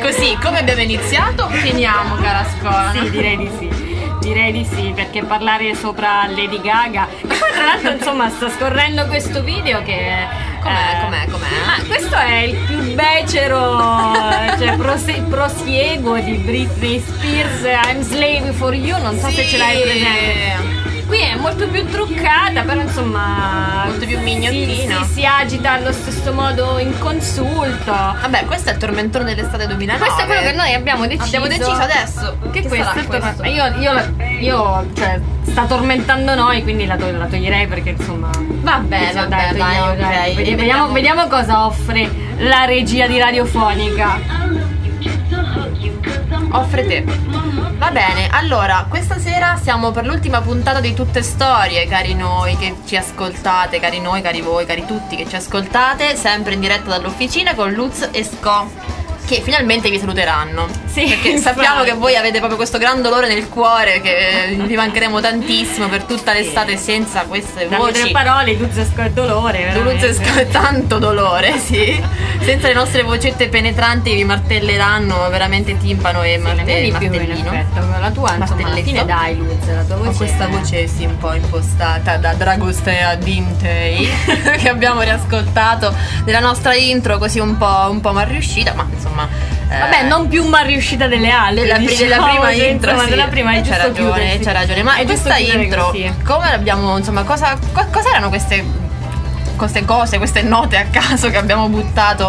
così come abbiamo iniziato, finiamo, cara Ascola. Sì, direi di sì, perché parlare sopra Lady Gaga. E poi tra l'altro insomma sta scorrendo questo video che Com'è? Ma questo è il più becero, cioè prosieguo di Britney Spears, I'm Slave for You, non so se ce l'hai presente. Qui è molto più truccata, però insomma molto più mignottina. Si agita allo stesso modo in consulto. Vabbè, questo è il tormentone dell'estate 2009. Questo è quello che noi abbiamo deciso adesso. Che questo è questo? Io cioè sta tormentando noi, quindi la toglierei perché insomma. Vabbè, dai. Vediamo cosa offre la regia di Radiofonica. Offre te. Va bene, allora, questa sera siamo per l'ultima puntata di Tutte Storie, cari noi che ci ascoltate, cari noi, cari voi, cari tutti che ci ascoltate, sempre in diretta dall'officina con Luz e Sco, che finalmente vi saluteranno. Sì, perché sappiamo che voi avete proprio questo gran dolore nel cuore, che vi mancheremo tantissimo per tutta l'estate senza queste voci. Dalle 3 parole, Luz e Sco è dolore, Luz e Sco è tanto dolore, sì. Senza le nostre vocette penetranti vi martelleranno veramente timpano e martellino. La tua insomma alla fine dai Luz, la tua voce. Ho questa voce sì un po' impostata da Dragostea Dintei che abbiamo riascoltato della nostra intro, così un po' mal riuscita, ma insomma vabbè, non più mal riuscita delle altre, della prima intro, sì. Della prima c'ha ragione, ma questa intro come l'abbiamo, insomma, cosa erano queste cose, queste note a caso che abbiamo buttato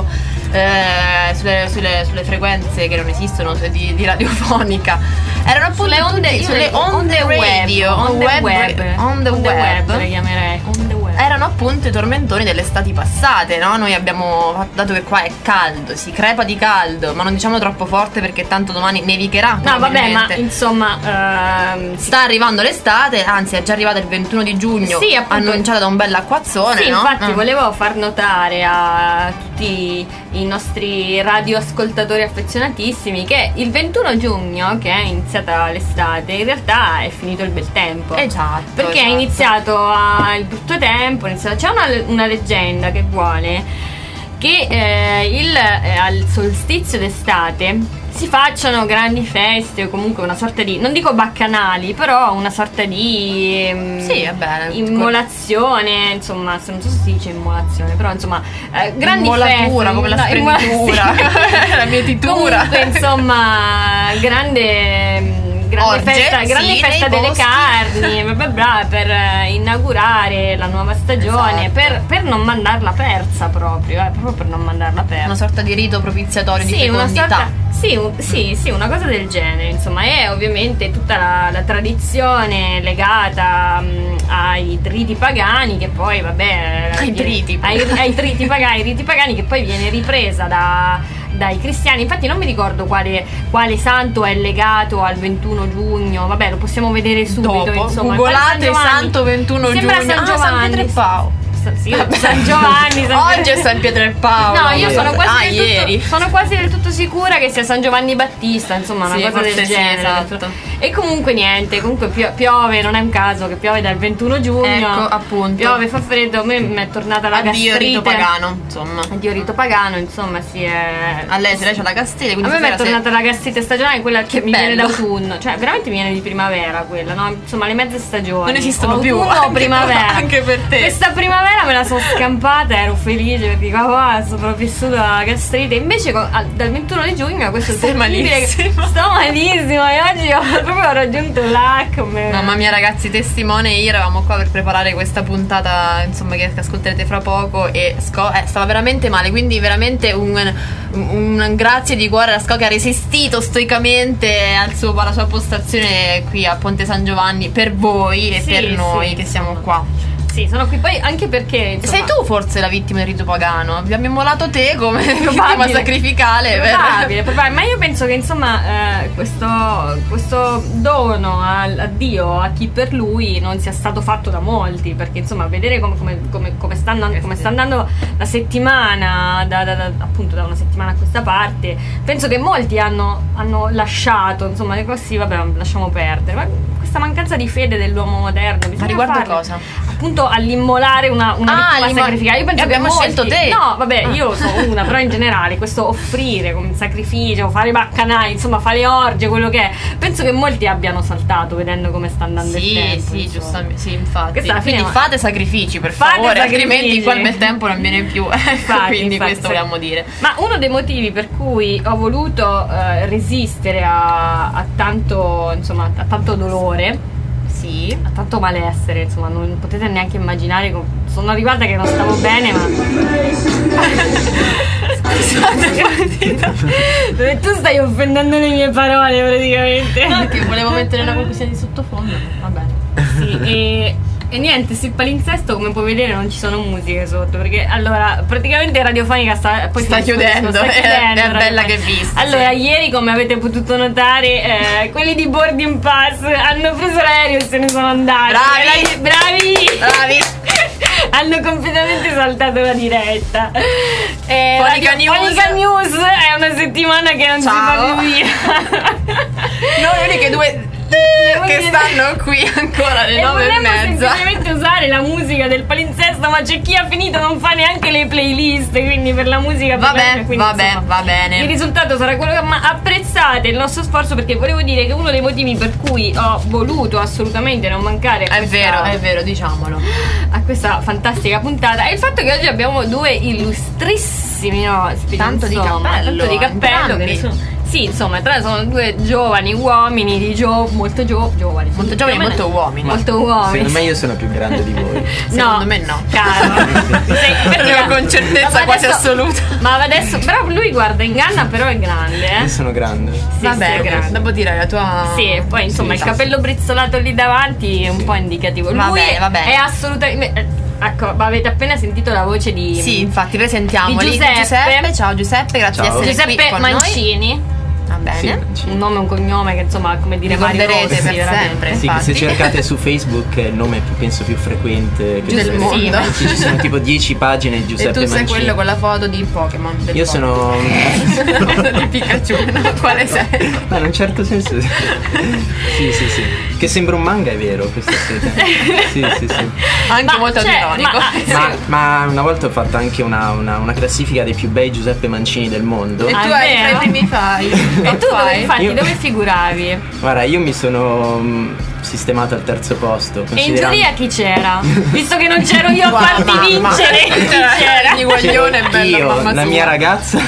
sulle frequenze che non esistono di radiofonica? Erano appunto sulle onde radio, on the web, le chiamerei on the web. Erano appunto i tormentoni delle estati passate, no? Noi abbiamo, dato che qua è caldo, si crepa di caldo, ma non diciamo troppo forte perché tanto domani nevicherà. No, vabbè, ma insomma sta arrivando l'estate, anzi è già arrivata il 21 di giugno, sì, appunto, annunciata da un bell'acquazzone, sì, no? Infatti volevo far notare a tutti i nostri radioascoltatori affezionatissimi che il 21 giugno, che è iniziata l'estate, in realtà è finito il bel tempo. Esatto. Perché è iniziato il brutto tempo. C'è una leggenda che vuole che al solstizio d'estate si facciano grandi feste o comunque una sorta di, non dico baccanali, però una sorta di sì, vabbè, immolazione, insomma, non so se si dice immolazione, però insomma grandi immolatura, feste, come la sprenditura, la mietitura. Comunque, insomma, grande festa delle carni, per inaugurare la nuova stagione, esatto, per non mandarla persa proprio per non mandarla persa. Una sorta di rito propiziatorio di fecondità. Sì, una cosa del genere, insomma, è ovviamente tutta la tradizione legata ai riti pagani che poi, vabbè, ai riti pagani che poi viene ripresa dai cristiani. Infatti non mi ricordo quale santo è legato al 21 giugno, vabbè, lo possiamo vedere subito. Dopo, insomma, googolate Santo 21 giugno. Sembra San Giovanni. San Pietro e Paolo. Sì, San Giovanni. Oggi è San Pietro e Paolo. No, io sono quasi del tutto sicura che sia San Giovanni Battista, insomma, una cosa del genere. Esatto. E comunque niente, piove, non è un caso che piove dal 21 giugno. Ecco, appunto. Piove, fa freddo, a me mi è tornata la gastrite. Addio rito pagano, insomma. Addio rito pagano, insomma, sì. A lei c'ha la gastrite, quindi a me mi è tornata la gastrite stagionale, quella che mi viene d'autunno, cioè veramente mi viene di primavera quella, no? Insomma, le mezze stagioni. Non esistono più. O primavera. Anche per te. Questa primavera me la sono scampata, ero felice perché dico, ho sopravvissuto alla gastrite. Invece dal 21 di giugno questo stai malissimo. Sto malissimo e oggi ho proprio raggiunto l'acme. Mamma mia, ragazzi, testimone, ieri eravamo qua per preparare questa puntata, insomma, che ascolterete fra poco, e Sco stava veramente male, quindi veramente un grazie di cuore a Sco che ha resistito stoicamente alla sua postazione qui a Ponte San Giovanni per voi e per noi che siamo qua. Sì, sono qui poi anche perché, insomma, sei tu forse la vittima del rito pagano. Abbiamo immolato te come vittima sacrificale. Probabile. Ma io penso che insomma questo dono a Dio, a chi per lui, non sia stato fatto da molti, perché insomma vedere come sta andando la settimana appunto da una settimana a questa parte, penso che molti hanno lasciato, insomma, così vabbè, lasciamo perdere. Ma questa mancanza di fede dell'uomo moderno, ma riguardo cosa? Appunto all'immolare una vittima sacrificata. Io penso che abbiamo scelto te. No, vabbè, io sono una, però in generale questo offrire come sacrificio, fare baccanai, insomma fare orge, quello che è, penso che molti abbiano saltato vedendo come sta andando il tempo. Sì, giustamente, sì, infatti. Quindi fate sacrifici, per favore, altrimenti qua il bel tempo non viene più. Quindi questo vogliamo dire. Ma uno dei motivi per cui ho voluto resistere a tanto, insomma, a tanto dolore, a tanto malessere, insomma, non potete neanche immaginare. Sono arrivata che non stavo bene, ma scusate, tu stai offendendo le mie parole praticamente. No, che volevo mettere una conclusione di sottofondo. Vabbè. Sì, e niente, sul palinsesto, come puoi vedere, non ci sono musiche sotto, perché allora praticamente Radiofonica sta chiudendo, è bella che vista. Allora, ieri, come avete potuto notare, quelli di Boarding Pass hanno preso l'aereo e se ne sono andati. Bravi. Hanno completamente saltato la diretta. Fonica News è una settimana che non si fa più via. Noi le uniche due che stanno qui ancora alle 9:30. Volevo semplicemente usare la musica del palinsesto, ma c'è chi ha finito non fa neanche le playlist, quindi per la musica va bene. Il risultato sarà quello che, ma apprezzate il nostro sforzo, perché volevo dire che uno dei motivi per cui ho voluto assolutamente non mancare è vero, diciamolo, a questa fantastica puntata è il fatto che oggi abbiamo due illustrissimi ospiti. Tanto di cappello che ne sono. Sì, insomma, sono due giovani uomini molto giovani. Molto giovani e molto uomini. Molto uomini. Secondo me io sono più grande di voi. Secondo me no. Caro. Con certezza quasi assoluta. Ma adesso, però lui guarda, inganna, però è grande, Io sono grande. Sì, vabbè, grande. Dopo dirai la tua. Sì, poi insomma il capello brizzolato lì davanti è un po' indicativo. Lui è assolutamente. Ecco, avete appena sentito la voce di. Sì, infatti, presentiamoli. Di Giuseppe. Ciao Giuseppe, grazie di essere Giuseppe qui con Mancini. Noi. Va bene. Sì, un nome e un cognome che insomma, come dire, ricorderete per sempre. Sì, se cercate su Facebook è il nome penso più frequente del mondo. Ci sono tipo 10 pagine di Giuseppe Mancini. E tu sei quello con la foto di Pokémon. Io sono di Pikachu. Quale sei? Ma in un certo senso sì. Che sembra un manga, è vero, questa sera. Sì. Anche molto ironico. Ma una volta ho fatto anche una classifica dei più bei Giuseppe Mancini del mondo. E tu hai i primi fai. E tu dove figuravi? Guarda, io mi sono sistemato al terzo posto. E in giuria chi c'era? Visto che non c'ero io a farti vincere, chi c'era? Io, la mia ragazza,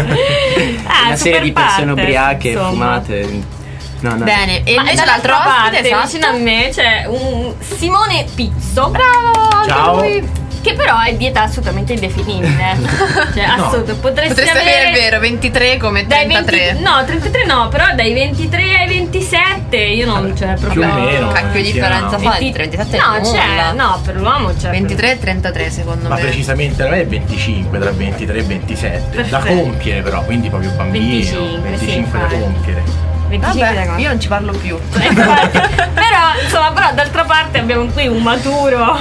una serie di persone ubriache, fumate. No. Bene, e invece l'altro ospite, vicino a me c'è un Simone Pizzo. Bravo! Ciao! Che però è di età assolutamente indefinibile. Cioè, potresti avere il vero 23 come 33. No, 33 no, però dai 23 ai 27 io non c'è problema. Più o meno. Cacchio differenza fa di 37. No, c'è, no, per l'uomo c'è. 23 e 33 secondo me. Ma precisamente non è 25, tra 23 e 27. Perfetto. Da compiere però, quindi proprio bambino. 25 da compiere. Vabbè, io non ci parlo più. Però d'altra parte abbiamo qui un maturo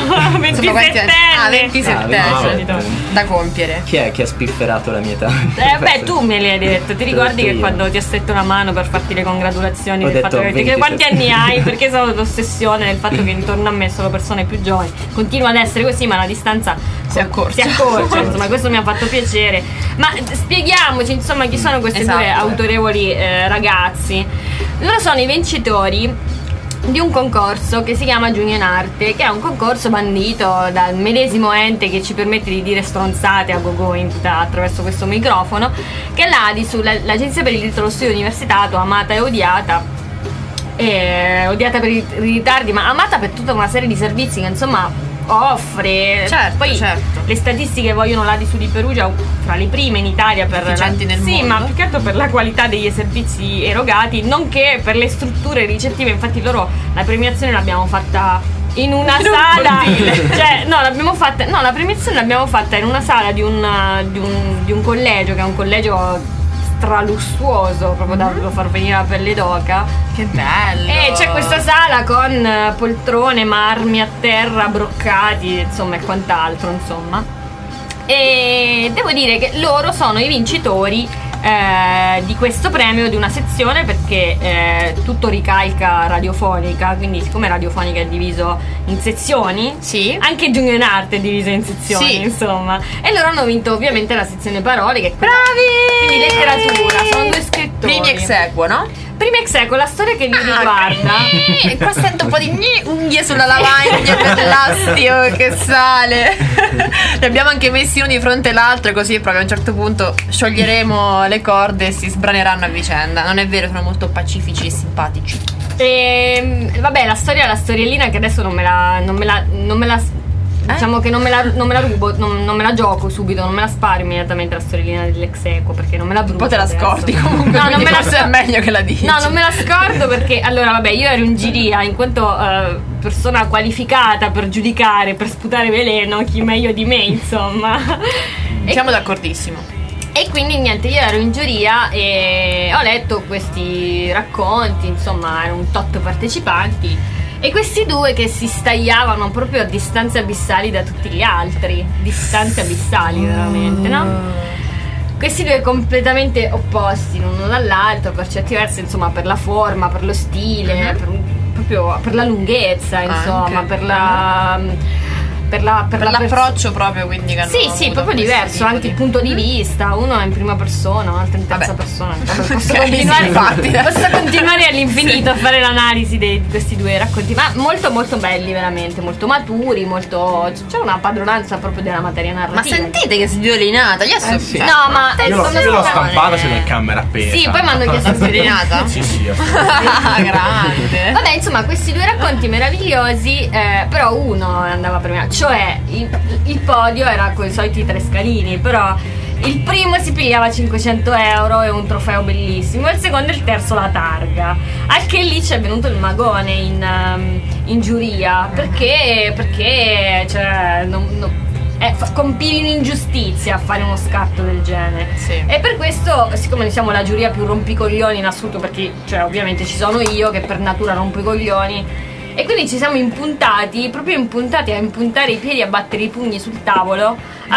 27enne da compiere. Chi è che ha spifferato la mia età? Beh, tu me l'hai detto. Ti ricordi che quando ti ho stretto una mano per farti le congratulazioni del fatto che quanti anni hai? Perché sono l'ossessione del fatto che intorno a me sono persone più giovani. Continua ad essere così, ma la distanza si accorcia. Insomma, questo mi ha fatto piacere. Ma spieghiamoci insomma chi sono questi due autorevoli ragazzi. Loro sono i vincitori di un concorso che si chiama Giugno in Arte, che è un concorso bandito dal medesimo ente che ci permette di dire stronzate a go-go attraverso questo microfono, che è l'ADISU, l'Agenzia per il diritto allo studio universitario, amata e odiata per i ritardi, ma amata per tutta una serie di servizi che insomma offre. Poi le statistiche vogliono l'ADISU di Perugia fra le prime in Italia per nel mondo. Ma più che altro per la qualità degli servizi erogati, nonché per le strutture ricettive. Infatti loro la premiazione l'abbiamo fatta in una sala, la premiazione l'abbiamo fatta in una sala di un collegio, che è un collegio lussuoso, proprio da far venire la pelle d'oca. Che bello! E c'è questa sala con poltrone, marmi a terra, broccati, insomma, e quant'altro, insomma. E devo dire che loro sono i vincitori di questo premio, di una sezione, perché tutto ricalca radiofonica, quindi siccome radiofonica è diviso in sezioni, sì, anche Giugno in Arte è diviso in sezioni, sì, insomma, e loro hanno vinto ovviamente la sezione parole, che è quella, bravi, quindi letteratura, sono 2 scrittori, primi ex aequo, no? Prima ex aequo, la storia che li riguarda. E qua sento un po' di unghie sulla lavagna per l'astio che sale. Li abbiamo anche messi uno di fronte all'altro, così proprio a un certo punto scioglieremo le corde e si sbraneranno a vicenda. Non è vero, sono molto pacifici e simpatici. E vabbè, la storiellina che adesso non me la diciamo che non me la rubo, non me la gioco subito, non me la sparo immediatamente la storiellina dell'ex aequo, perché non me la brucio. Poi te la scordi comunque. No, non me la è meglio che la dici. No, non me la scordo perché allora vabbè, io ero in giuria in quanto persona qualificata per giudicare, per sputare veleno, chi meglio di me, insomma. Siamo d'accordissimo. E quindi niente, io ero in giuria e ho letto questi racconti, insomma, erano un tot partecipanti. E questi 2 che si stagliavano proprio a distanze abissali da tutti gli altri. Distanze abissali, veramente, no? Questi 2 completamente opposti l'uno dall'altro, per certi versi, insomma, per la forma, per lo stile, proprio per la lunghezza, insomma, anche. Per l'approccio proprio, quindi che sì, proprio diverso, anche il punto di vista, uno è in prima persona, l'altro in terza persona. Posso continuare all'infinito a fare l'analisi di questi 2 racconti, ma molto molto belli, veramente, molto maturi, molto, c'è una padronanza proprio della materia narrativa. Ma sentite che studiolinata, io sì. No, ma io l'ho stampata sulla camera appena. Sì, poi mi hanno chiesto studiolinata. Sì, grande. Vabbè, insomma, questi 2 racconti meravigliosi, però uno andava premiato, cioè il podio era con i soliti 3 scalini, però il primo si pigliava 500 euro e un trofeo bellissimo, il secondo e il terzo la targa. Al che lì c'è venuto il magone in giuria, perché cioè, compivi un'ingiustizia a fare uno scatto del genere, sì. E per questo, siccome noi siamo la giuria più rompicoglioni in assoluto, perché cioè ovviamente ci sono io che per natura rompo i coglioni, e quindi ci siamo impuntati a impuntare i piedi e a battere i pugni sul tavolo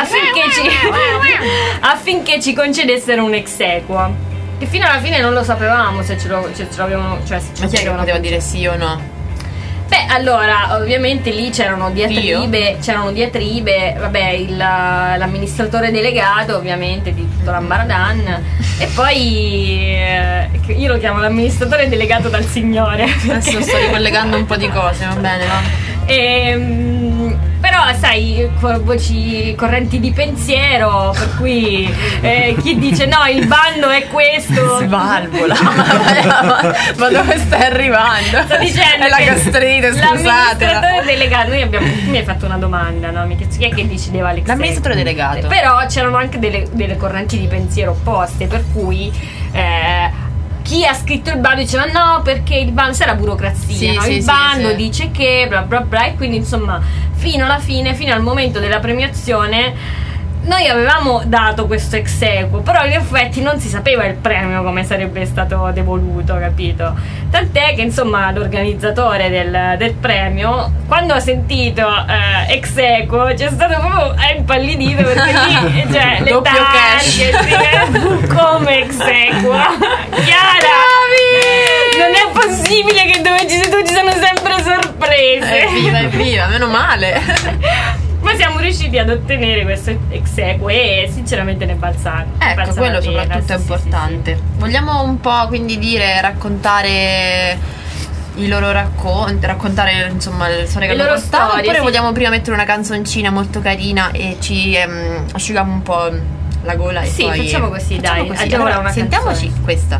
affinché ci concedessero un ex aequo, che fino alla fine non lo sapevamo se ce l'avevano, cioè se ma chi è che poteva dire sì o no? Beh, allora, ovviamente lì c'erano diatribe, vabbè, l'amministratore delegato, ovviamente, di tutto l'Ambaradan, e poi io lo chiamo l'amministratore delegato dal Signore. Adesso sto ricollegando un po' di cose, va bene, va? Però sai, voci correnti di pensiero, per cui chi dice no, il bando è questo, svalvola. Ma dove stai arrivando? Sto dicendo è la gastrite, scusate. L'amministratore delegato, mi hai fatto una domanda, no? Mi chiesto chi è che decideva l'ex aequo. L'amministratore delegato. Però c'erano anche delle correnti di pensiero opposte, per cui chi ha scritto il bando diceva no, perché il bando, sai, la burocrazia, sì, no? Sì, il bando dice che bla bla bla, e quindi insomma fino alla fine, fino al momento della premiazione, noi avevamo dato questo ex aequo, però in effetti non si sapeva il premio come sarebbe stato devoluto, capito? Tant'è che insomma l'organizzatore del premio, quando ha sentito ex aequo, c'è stato proprio impallidito, perché lì cioè le targhe come ex aequo. Chiara, non è possibile che dove ci sono sempre sorprese. Evviva, meno male. Ma siamo riusciti ad ottenere questo ex aequo e sinceramente ne balza. Ecco, quello soprattutto è importante. Sì. Vogliamo un po' quindi raccontare i loro racconti, raccontare insomma le storie che hanno portato, oppure vogliamo prima mettere una canzoncina molto carina e ci asciughiamo un po' la gola e sì, poi facciamo così, dai. Così. Allora, sentiamoci questa.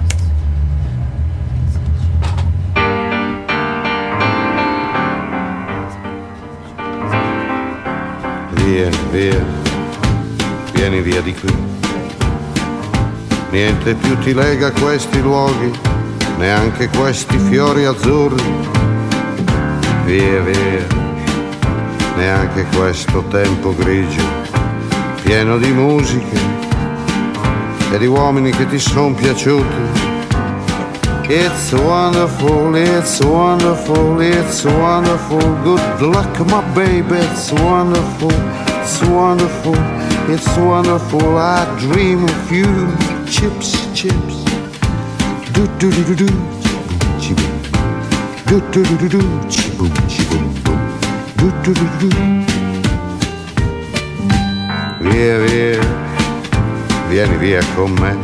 Via, via, vieni via di qui. Niente più ti lega a questi luoghi, neanche questi fiori azzurri. Via, via, neanche questo tempo grigio, pieno di musiche e di uomini che ti son piaciuti. It's wonderful, it's wonderful, it's wonderful. Good luck, my baby, it's wonderful, it's wonderful, it's wonderful. I dream of you chips, chips. Do do do do do, chi-boom. Do do do do do, chi-boom, chi-boom, boom. Do do do do do. Via, via, vieni via con me.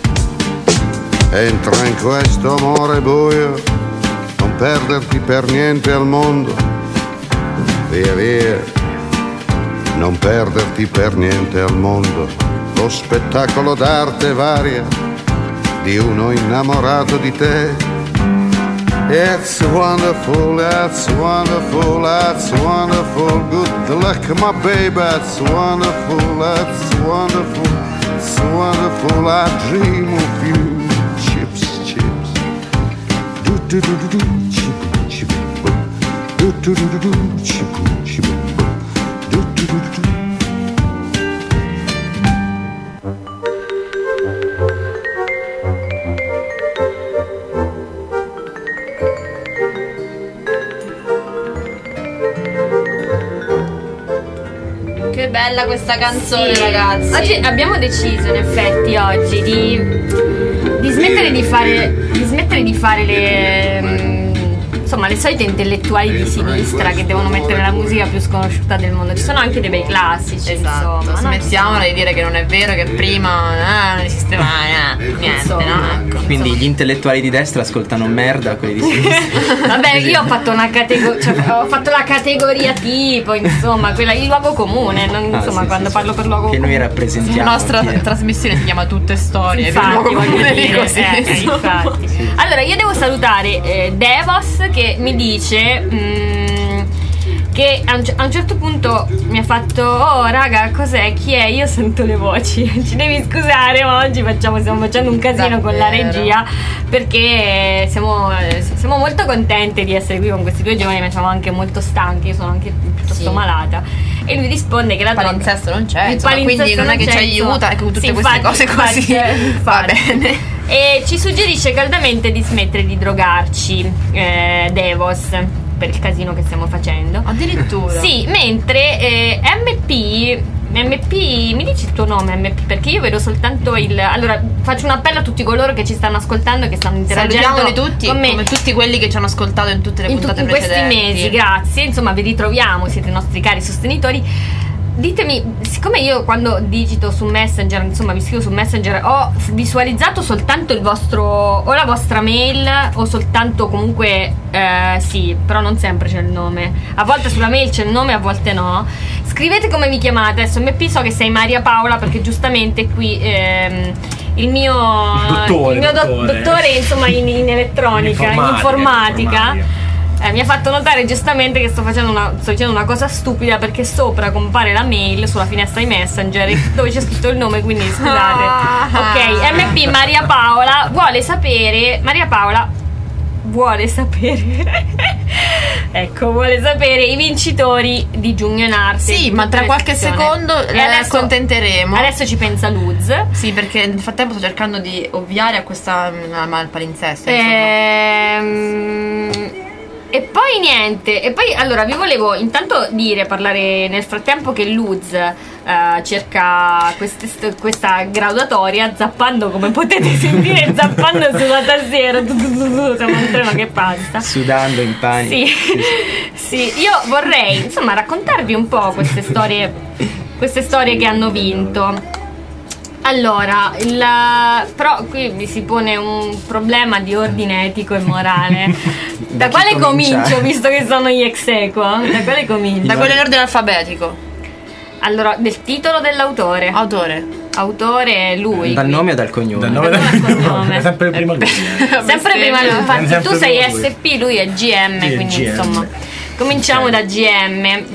Entra in questo amore buio, non perderti per niente al mondo. Via, via, non perderti per niente al mondo. Lo spettacolo d'arte varia di uno innamorato di te. It's wonderful, that's wonderful, that's wonderful. Good luck, my baby, that's wonderful, that's wonderful, it's wonderful. I dream of you. Chips, chips. Do do do do do, chip, chip, boom. Do do do do do, chip, chip, boom. Do do do do do. Che bella questa canzone, sì, ragazzi. Oggi abbiamo deciso, in effetti, oggi di smettere di fare le insomma le solite intellettuali di sinistra che devono mettere la musica più sconosciuta del mondo. Ci sono anche dei bei classici, esatto, insomma. Smettiamola di dire che non è vero, che prima non esisteva niente, insomma, no? Ecco, quindi insomma. Gli intellettuali di destra ascoltano merda, quelli di sinistra. Vabbè, io ho fatto una ho fatto la categoria tipo, insomma, quella di luogo comune, insomma, quando parlo per luogo comune. Che noi rappresentiamo. La nostra trasmissione si chiama Tutte Storie. Infatti, voglio dire, infatti. Sì. Allora, io devo salutare Devos, che mi dice che a un certo punto mi ha fatto: oh raga, cos'è? Chi è? Io sento le voci. Ci devi scusare, ma oggi stiamo facendo un casino davvero con la regia, perché siamo molto contente di essere qui con questi due giovani, ma siamo anche molto stanchi. Io sono anche piuttosto malata. E lui risponde che il palinsesto non c'è, insomma, quindi non è che ci aiuta con tutte queste cose così. Va bene. E ci suggerisce caldamente di smettere di drogarci, Devos, per il casino che stiamo facendo. Addirittura? Sì, mentre MP, mi dici il tuo nome, MP? Perché io vedo soltanto allora, faccio un appello a tutti coloro che ci stanno ascoltando e che stanno interagendo. Salutiamoli tutti, con me, come tutti quelli che ci hanno ascoltato in tutte le puntate precedenti. In questi mesi, grazie. Insomma, vi ritroviamo, siete i nostri cari sostenitori. Ditemi, siccome io quando digito su Messenger, insomma vi scrivo su Messenger, ho visualizzato soltanto la vostra mail, o soltanto comunque sì, però non sempre c'è il nome. A volte sulla mail c'è il nome, a volte no. Scrivete come vi chiamate. Adesso MP so che sei Maria Paola, perché giustamente qui il mio dottore insomma in elettronica, in informatica. Mi ha fatto notare giustamente che sto dicendo una cosa stupida, perché sopra compare la mail sulla finestra di Messenger dove c'è scritto il nome, quindi scusate. Ok, MP Maria Paola vuole sapere ecco, vuole sapere i vincitori di Giugno in Arte. Sì, ma tra qualche secondo le accontenteremo. Adesso ci pensa Luz. Sì, perché nel frattempo sto cercando di ovviare a questa al palinsesto, E poi niente, e poi allora vi volevo intanto parlare nel frattempo che Luz cerca questa graduatoria, zappando, come potete sentire, zappando sulla tastiera. Siamo un treno che passa, sudando in panico. Sì, io vorrei insomma raccontarvi un po' queste storie che hanno vinto. Allora, però qui mi si pone un problema di ordine etico e morale. Da quale comincio, visto che sono gli ex equo? Da quale comincio? Da quello in ordine alfabetico. Allora, del titolo dell'autore. Autore lui. Dal nome o dal cognome? Dal cognome. Sempre prima lui. Sempre prima lui. Infatti tu sei SP, lui è GM, sì, quindi GM. Insomma. Cominciamo da GM.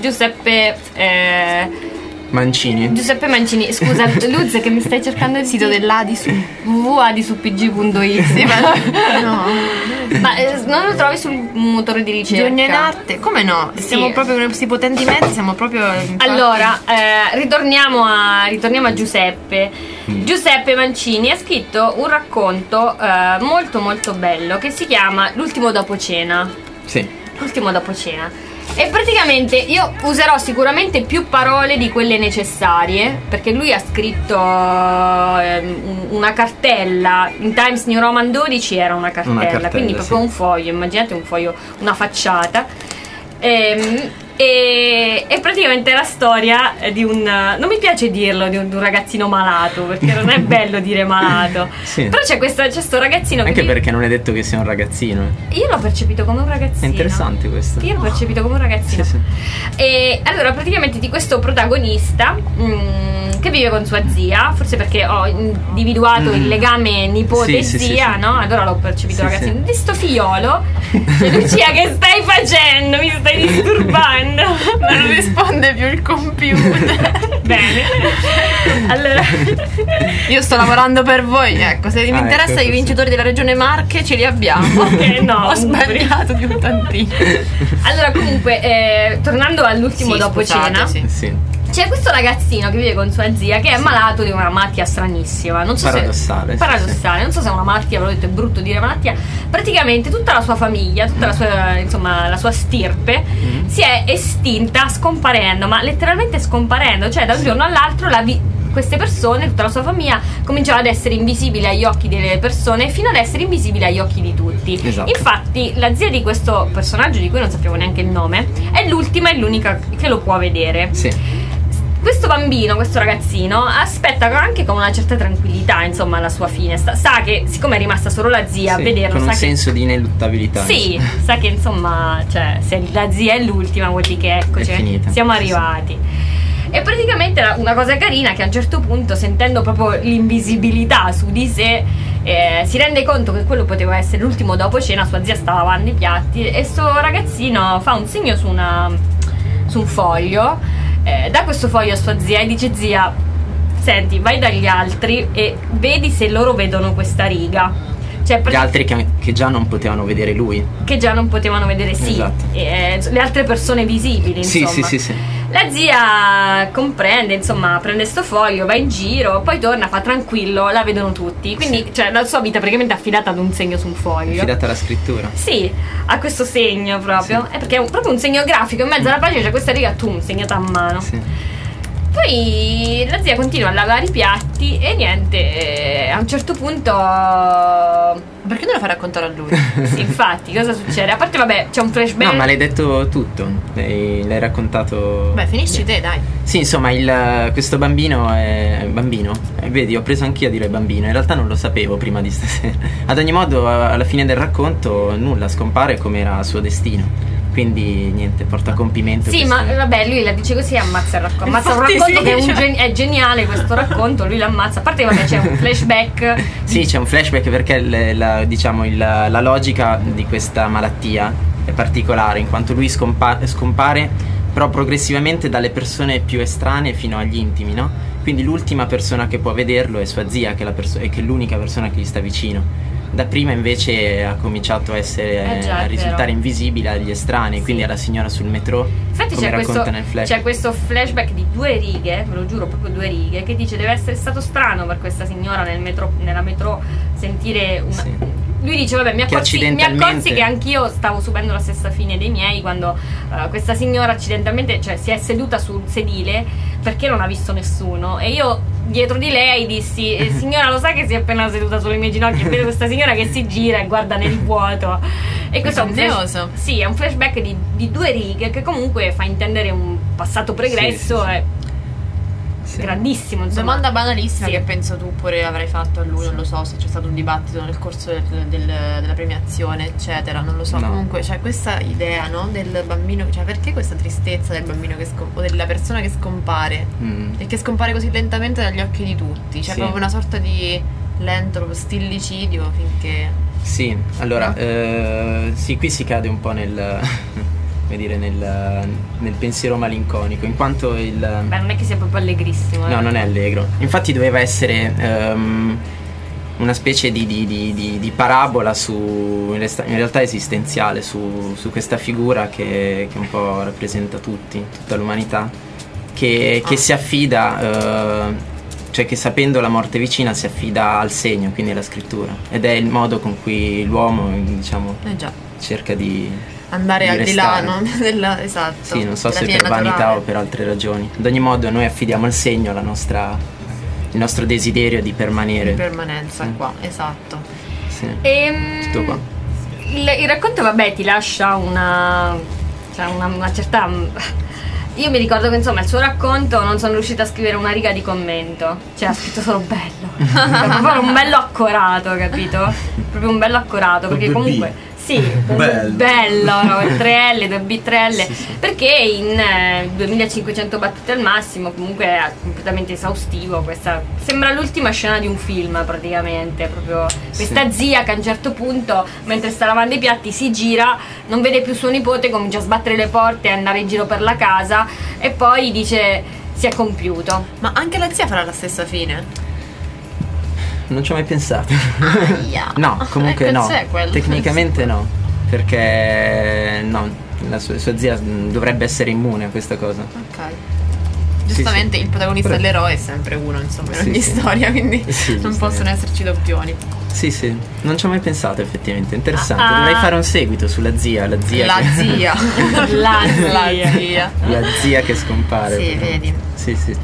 Giuseppe Mancini, scusa Luz, che mi stai cercando il sito dell'Adisu, www.adisupg.it. Sì, no. Ma non lo trovi sul motore di ricerca? Giugno in Arte? Come no? Siamo proprio con questi potenti mezzi, siamo proprio infatti. Allora, ritorniamo a Giuseppe. Giuseppe Mancini ha scritto un racconto molto molto bello che si chiama L'ultimo dopo cena. Sì. L'ultimo dopo cena. E praticamente io userò sicuramente più parole di quelle necessarie, perché lui ha scritto una cartella. In Times New Roman 12 era una cartella, quindi proprio un foglio, immaginate un foglio, una facciata. E praticamente è la storia di un, non mi piace dirlo, di un ragazzino malato, perché non è bello dire malato. Sì. Però c'è questo ragazzino anche perché non è detto che sia un ragazzino. Io l'ho percepito come un ragazzino. È interessante questo. Io l'ho percepito come un ragazzino. Sì. E allora praticamente di questo protagonista che vive con sua zia, forse perché ho individuato il legame nipote-zia, no? Allora l'ho percepito ragazzino. Di sto figliolo, Lucia, che stai facendo? Mi stai disturbando. Non risponde più il computer. Bene. Allora, io sto lavorando per voi. Ecco, se vi interessa i vincitori della regione Marche, ce li abbiamo. No, ho sbagliato di un tantino. Allora, comunque, tornando all'ultimo dopo cena. Sì. C'è questo ragazzino che vive con sua zia che è malato di una malattia stranissima. Non so paradossale. Paradossale, non so se è una malattia, ve l'ho detto, è brutto dire malattia. Praticamente tutta la sua famiglia, tutta la sua, insomma, la sua stirpe si è estinta, scomparendo, ma letteralmente scomparendo. Cioè, da un giorno all'altro queste persone, tutta la sua famiglia, cominciano ad essere invisibili agli occhi delle persone fino ad essere invisibili agli occhi di tutti. Esatto. Infatti la zia di questo personaggio, di cui non sapevo neanche il nome, è l'ultima e l'unica che lo può vedere. Sì. Questo bambino, questo ragazzino, aspetta anche con una certa tranquillità, insomma, la sua fine. Sa che, siccome è rimasta solo la zia, a vederlo, con sa un senso di ineluttabilità. Sì, sa che, insomma, cioè, se la zia è l'ultima, vuol dire che, eccoci, siamo arrivati. E praticamente una cosa carina è che a un certo punto, sentendo proprio l'invisibilità su di sé, si rende conto che quello poteva essere l'ultimo dopo cena. Sua zia stava lavando i piatti e sto ragazzino fa un segno su un foglio. Da questo foglio a sua zia e dice: zia, senti, vai dagli altri e vedi se loro vedono questa riga. Cioè, gli altri che già non potevano vedere lui. Che già non potevano vedere, sì. Esatto. Le altre persone visibili, insomma. Sì. La zia comprende, insomma, prende sto foglio, va in giro, poi torna, fa tranquillo, la vedono tutti. Quindi, cioè, la sua vita praticamente è affidata ad un segno su un foglio. Affidata alla scrittura. Sì, a questo segno proprio. È perché è proprio un segno grafico, in mezzo alla pagina c'è questa riga, segnata a mano. Sì. Poi la zia continua a lavare i piatti e niente, a un certo punto... Perché non lo fai raccontare a lui? Sì, infatti, cosa succede? A parte, vabbè, c'è un flashback. No, ma l'hai detto tutto, l'hai raccontato. Beh, finisci te, dai. Sì, insomma, questo bambino è bambino. Vedi, ho preso anch'io a dire bambino. In realtà non lo sapevo prima di stasera. Ad ogni modo, alla fine del racconto, nulla, scompare come era suo destino. Quindi niente, porta a compimento. Sì, ma vabbè, lui la dice così e ammazza il racconto. Ammazza un racconto che è geniale questo racconto, lui l'ammazza. A parte, vabbè, c'è un flashback. Sì, c'è un flashback perché la logica di questa malattia è particolare, in quanto lui scompare però progressivamente dalle persone più estranee fino agli intimi, no? Quindi l'ultima persona che può vederlo è sua zia, che è l'unica persona che gli sta vicino. Dapprima invece ha cominciato a risultare invisibile agli estranei, quindi alla signora sul metro. Infatti c'è questo flashback di 2 righe, ve lo giuro, proprio 2 righe, che dice: deve essere stato strano per questa signora nella metro sentire una... Sì. Lui dice: vabbè, mi accorsi che anch'io stavo subendo la stessa fine dei miei quando questa signora accidentalmente, cioè, si è seduta sul sedile perché non ha visto nessuno, e io dietro di lei dissi: signora, lo sa che si è appena seduta sulle mie ginocchia e vedo questa signora che si gira e guarda nel vuoto. E questo è un flashback di 2 righe che comunque fa intendere un passato pregresso. Sì. Grandissimo, insomma. Domanda banalissima, che penso tu pure avrai fatto a lui, non lo so se c'è stato un dibattito nel corso della premiazione, eccetera, non lo so. No. Comunque c'è questa idea, no, del bambino, cioè perché questa tristezza del bambino o della persona che scompare e che scompare così lentamente dagli occhi di tutti, cioè proprio una sorta di lento, proprio stillicidio finché... Sì, allora, sì, qui si cade un po' nel pensiero malinconico, in quanto Beh, non è che sia proprio allegrissimo. No, non è allegro. Infatti doveva essere una specie di parabola in realtà esistenziale su questa figura che un po' rappresenta tutta l'umanità, che si affida cioè che sapendo la morte vicina si affida al segno, quindi alla scrittura, ed è il modo con cui l'uomo, diciamo, cerca di andare al di là, no? Esatto. Sì, non so se per vanità o per altre ragioni. Ad ogni modo noi affidiamo al segno il nostro desiderio di permanere. Di permanenza qua, esatto. Sì. Tutto qua. Il racconto, vabbè, ti lascia una certa... Io mi ricordo che insomma il suo racconto non sono riuscita a scrivere una riga di commento, cioè ha scritto solo bello, proprio un bello accorato, capito? Proprio un bello accorato, perché comunque sì, bello, no? 3L, 2B, 3L, perché in 2500 battute al massimo, comunque è completamente esaustivo. Questa sembra l'ultima scena di un film praticamente, proprio questa zia che a un certo punto, mentre sta lavando i piatti, si gira, non vede più suo nipote, comincia a sbattere le porte e andare in giro per la casa e poi dice si è compiuto. Ma anche la zia farà la stessa fine? Non ci ho mai pensato. No, comunque no. Tecnicamente no, perché no, la sua zia dovrebbe essere immune a questa cosa. Ok. Giustamente il protagonista dell'eroe è sempre uno, insomma, in ogni storia, quindi non possono esserci doppioni. Sì, non ci ho mai pensato effettivamente, interessante. Dovrei fare un seguito sulla zia. La zia che scompare. Sì, vedi. Sì.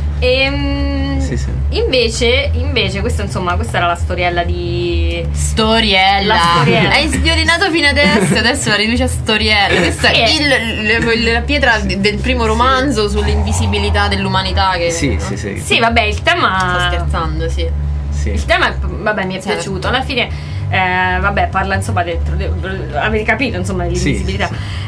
Invece questa era la storiella di... Storiella. Hai sviolinato fino adesso la riduce a storiella. Questa è la pietra del primo romanzo sull'invisibilità dell'umanità che, Sì, vabbè, il tema... Sto scherzando, sì. Il tema, vabbè, mi è piaciuto. Alla fine, vabbè, parla insomma avete capito, insomma, dell'invisibilità.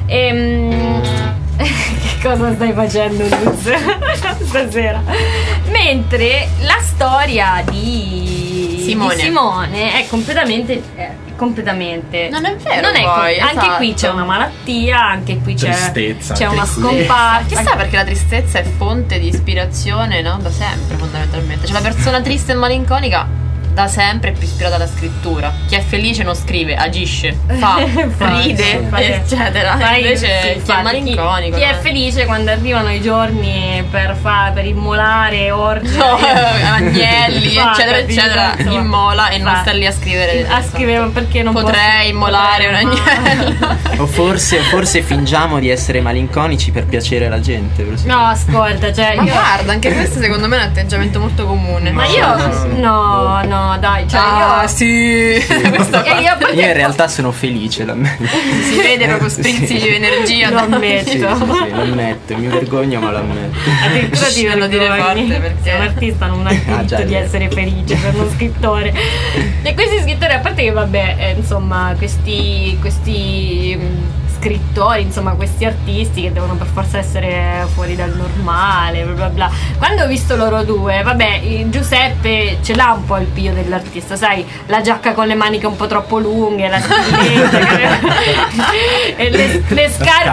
Che cosa stai facendo, Luz? Stasera? Mentre la storia di Simone è completamente non è vero, anche qui c'è una malattia, anche qui c'è una scomparsa. Chissà, perché la tristezza è fonte di ispirazione, no? Da sempre, fondamentalmente. Cioè la persona triste e malinconica da sempre è più ispirata alla scrittura. Chi è felice non scrive, agisce, ride, eccetera. Invece chi è malinconico, chi è felice quando arrivano i giorni per immolare orgi, agnelli, eccetera, immola e non sta lì a scrivere perché non potrei immolare un agnello. O forse fingiamo di essere malinconici per piacere alla gente. No, ascolta, cioè ma guarda, anche questo secondo me è un atteggiamento molto comune. Ma io no, dai, cioè sì. Io in realtà sono felice, si vede proprio sprizzi di energia. Lo ammetto. Lo ammetto, mi vergogno, ma lo ammetto. Addirittura ti vergogni, dire forte, perché sei un artista, non ha diritto di essere felice per uno scrittore. E questi scrittori, a parte che vabbè, insomma, questi scrittori, insomma, questi artisti che devono per forza essere fuori dal normale, bla bla bla. Quando ho visto loro due, vabbè, Giuseppe ce l'ha un po' il piglio dell'artista, sai, la giacca con le maniche un po' troppo lunghe, la spilletta e le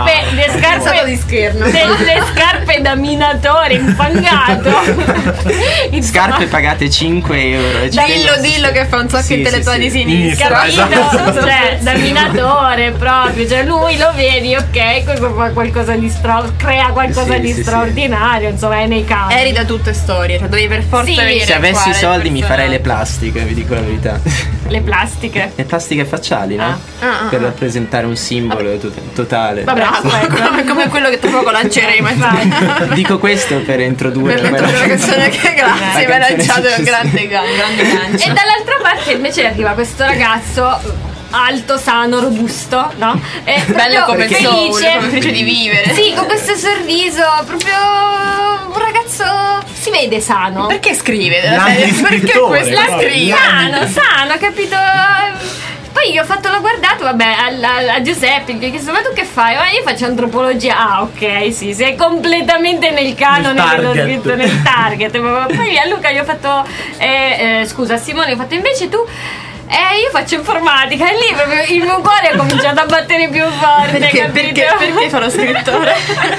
scarpe da minatore infangato. Scarpe pagate 5 euro. Dillo che fa un sacco in telefono di sinistra. Capito? Cioè, da minatore proprio, cioè lui lo vedi, ok, questo fa qualcosa di crea qualcosa di straordinario, insomma, è nei campi. Eri da tutte storie, cioè dovevi per forza venire. Se avessi i soldi mi farei le plastiche, vi dico la verità. Le plastiche? Le plastiche facciali, no? Per rappresentare un simbolo totale. Vabbè, come quello che tra poco lanceremo. Dico questo per introdurre la canzone che grazie, mi hai lanciato un grande gancio. E dall'altra parte invece arriva questo ragazzo alto, sano, robusto, no? Bello come felice, come felice di vivere. Sì, con questo sorriso, proprio un ragazzo, si vede sano. Perché scrive? Perché questo la scrive? Sano, capito? Poi io ho fatto, l'ho guardato, vabbè, a Giuseppe, gli ho chiesto, ma tu che fai? Io faccio antropologia. Ah, ok, sì, sei completamente nel canone che l'ho scritto nel target. Poi a Luca gli ho fatto, scusa, a Simone gli ho fatto, invece tu... io faccio informatica, e lì proprio il mio cuore ha cominciato a battere più forte. Perché farò scrittore?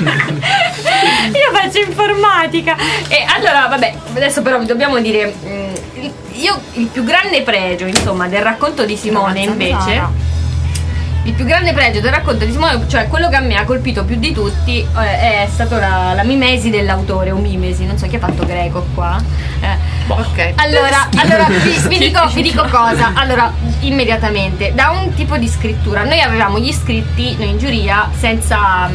Io faccio informatica. E allora, vabbè, adesso però vi dobbiamo dire, il più grande pregio, insomma, del racconto di Simone, invece, il più grande pregio del racconto di Simone, cioè quello che a me ha colpito più di tutti, è stato la mimesi dell'autore, o mimesi, non so chi ha fatto greco qua. Ok. Allora vi dico cosa. Allora, immediatamente, da un tipo di scrittura, noi avevamo gli iscritti, noi in giuria, senza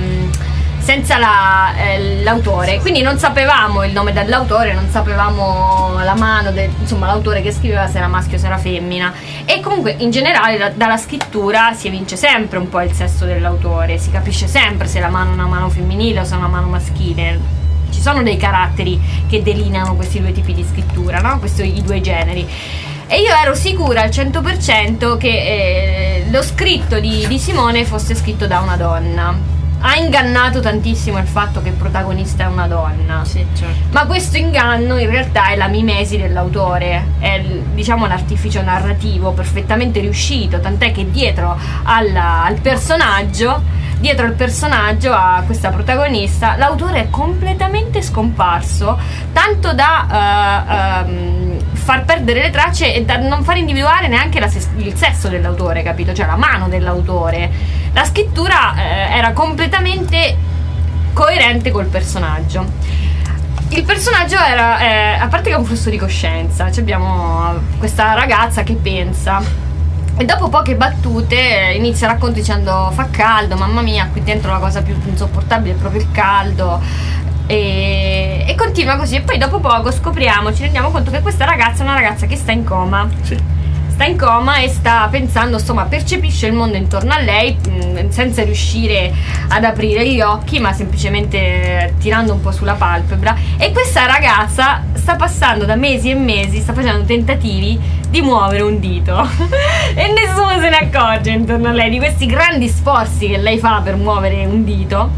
l'autore, quindi non sapevamo il nome dell'autore, non sapevamo la mano insomma l'autore che scriveva, se era maschio o se era femmina. E comunque in generale dalla scrittura si evince sempre un po' il sesso dell'autore, si capisce sempre se la mano è una mano femminile o se è una mano maschile. Ci sono dei caratteri che delineano questi due tipi di scrittura, no? I due generi. E io ero sicura al 100% che lo scritto di Simone fosse scritto da una donna. Ha ingannato tantissimo il fatto che il protagonista è una donna. Sì, certo. Ma questo inganno in realtà è la mimesi dell'autore, è diciamo l'artificio narrativo perfettamente riuscito, tant'è che dietro al personaggio, a questa protagonista, l'autore è completamente scomparso, tanto da far perdere le tracce e da non far individuare neanche il sesso dell'autore, capito? Cioè la mano dell'autore. La scrittura era completamente coerente col personaggio. Il personaggio era, a parte che è un flusso di coscienza, cioè abbiamo questa ragazza che pensa, e dopo poche battute inizia il racconto dicendo: fa caldo, mamma mia, qui dentro la cosa più insopportabile è proprio il caldo. E continua così, e poi dopo poco ci rendiamo conto che questa ragazza è una ragazza che sta in coma. Sì. Sta in coma e sta pensando, insomma, percepisce il mondo intorno a lei senza riuscire ad aprire gli occhi, ma semplicemente tirando un po' sulla palpebra. E questa ragazza sta passando da mesi e mesi, sta facendo tentativi di muovere un dito e nessuno se ne accorge intorno a lei di questi grandi sforzi che lei fa per muovere un dito.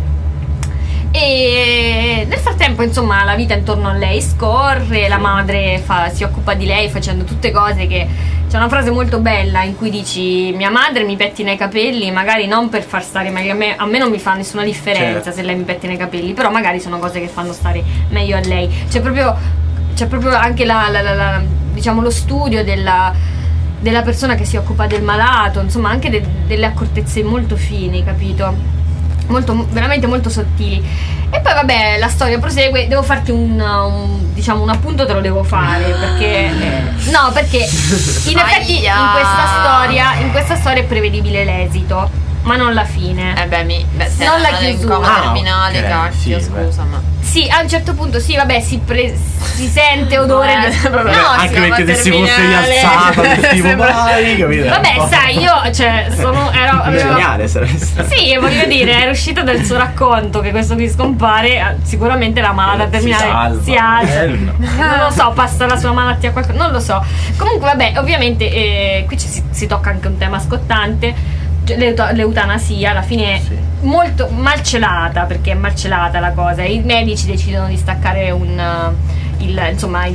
E nel frattempo, insomma, la vita intorno a lei scorre, la madre si occupa di lei facendo tutte cose che... C'è una frase molto bella in cui dici: mia madre mi pettina i capelli, magari non per far stare meglio a me non mi fa nessuna differenza, certo, se lei mi pettina i capelli, però magari sono cose che fanno stare meglio a lei. C'è proprio anche diciamo lo studio della persona che si occupa del malato, insomma anche delle accortezze molto fini, capito? Veramente molto sottili. E poi vabbè, la storia prosegue. Devo farti un appunto, te lo devo fare perché perché in effetti in questa storia è prevedibile l'esito, ma non la fine. Non la chiusura terminale, okay, cacchio, sì, scusa, ma sì, a un certo punto sì, vabbè, si sente odore anche perché se si fosse rialzata tipo vai, capito? Vabbè, sai, io ero geniale sarebbe stato. Sì, voglio dire, era uscita dal suo racconto che questo qui scompare, sicuramente la malata terminale si alza, non lo so, passa la sua malattia a qualcosa, non lo so. Comunque vabbè, ovviamente qui si tocca anche un tema scottante, l'eutanasia. Alla fine sì, molto malcelata, perché è malcelata la cosa. I medici decidono di staccare la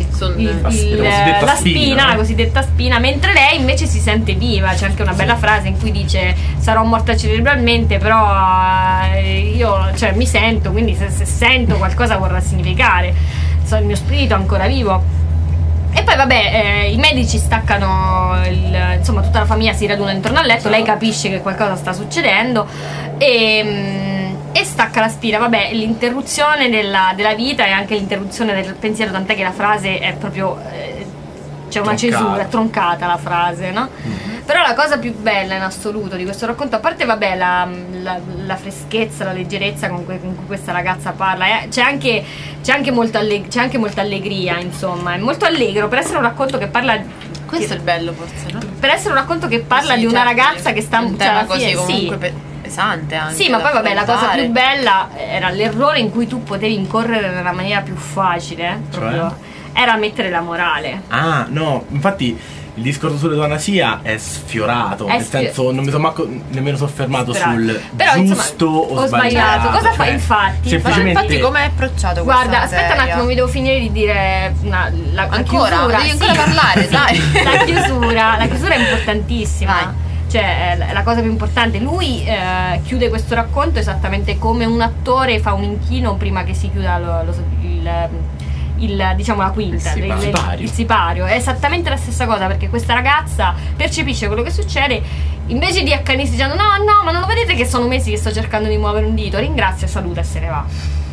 cosiddetta spina, mentre lei invece si sente viva. C'è anche una bella frase in cui dice: sarò morta cerebralmente, però io mi sento, quindi se sento qualcosa vorrà significare, il mio spirito è ancora vivo. E poi vabbè, i medici staccano insomma tutta la famiglia si raduna intorno al letto, lei capisce che qualcosa sta succedendo e stacca la spina. Vabbè, l'interruzione della vita e anche l'interruzione del pensiero, tant'è che la frase è proprio c'è una cesura, è troncata la frase, no? Mm-hmm. Però la cosa più bella in assoluto di questo racconto, a parte vabbè la freschezza, la leggerezza con cui questa ragazza parla, c'è anche molta allegria, insomma, è molto allegro per essere un racconto che parla. Questo è il bello, forse, no? Per essere un racconto che parla di una ragazza che sta un tema così comunque pesante anche. Sì, ma poi vabbè, la cosa più bella era l'errore in cui tu potevi incorrere nella maniera più facile, proprio, era mettere la morale. Ah, no, infatti il discorso sull'eutanasia è sfiorato, nel senso non mi sono nemmeno soffermato sul però, giusto o sbagliato. Cosa fa infatti? Infatti come è approcciato questa Guarda, aspetta un attimo, mi devo finire di dire la chiusura. Devi ancora parlare, dai. La chiusura è importantissima. Vai. Cioè la cosa più importante, lui chiude questo racconto esattamente come un attore fa un inchino prima che si chiuda diciamo la quinta, il sipario. È esattamente la stessa cosa, perché questa ragazza percepisce quello che succede, invece di accanirsi dicendo no, ma non lo vedete che sono mesi che sto cercando di muovere un dito, ringrazia, saluta e se ne va.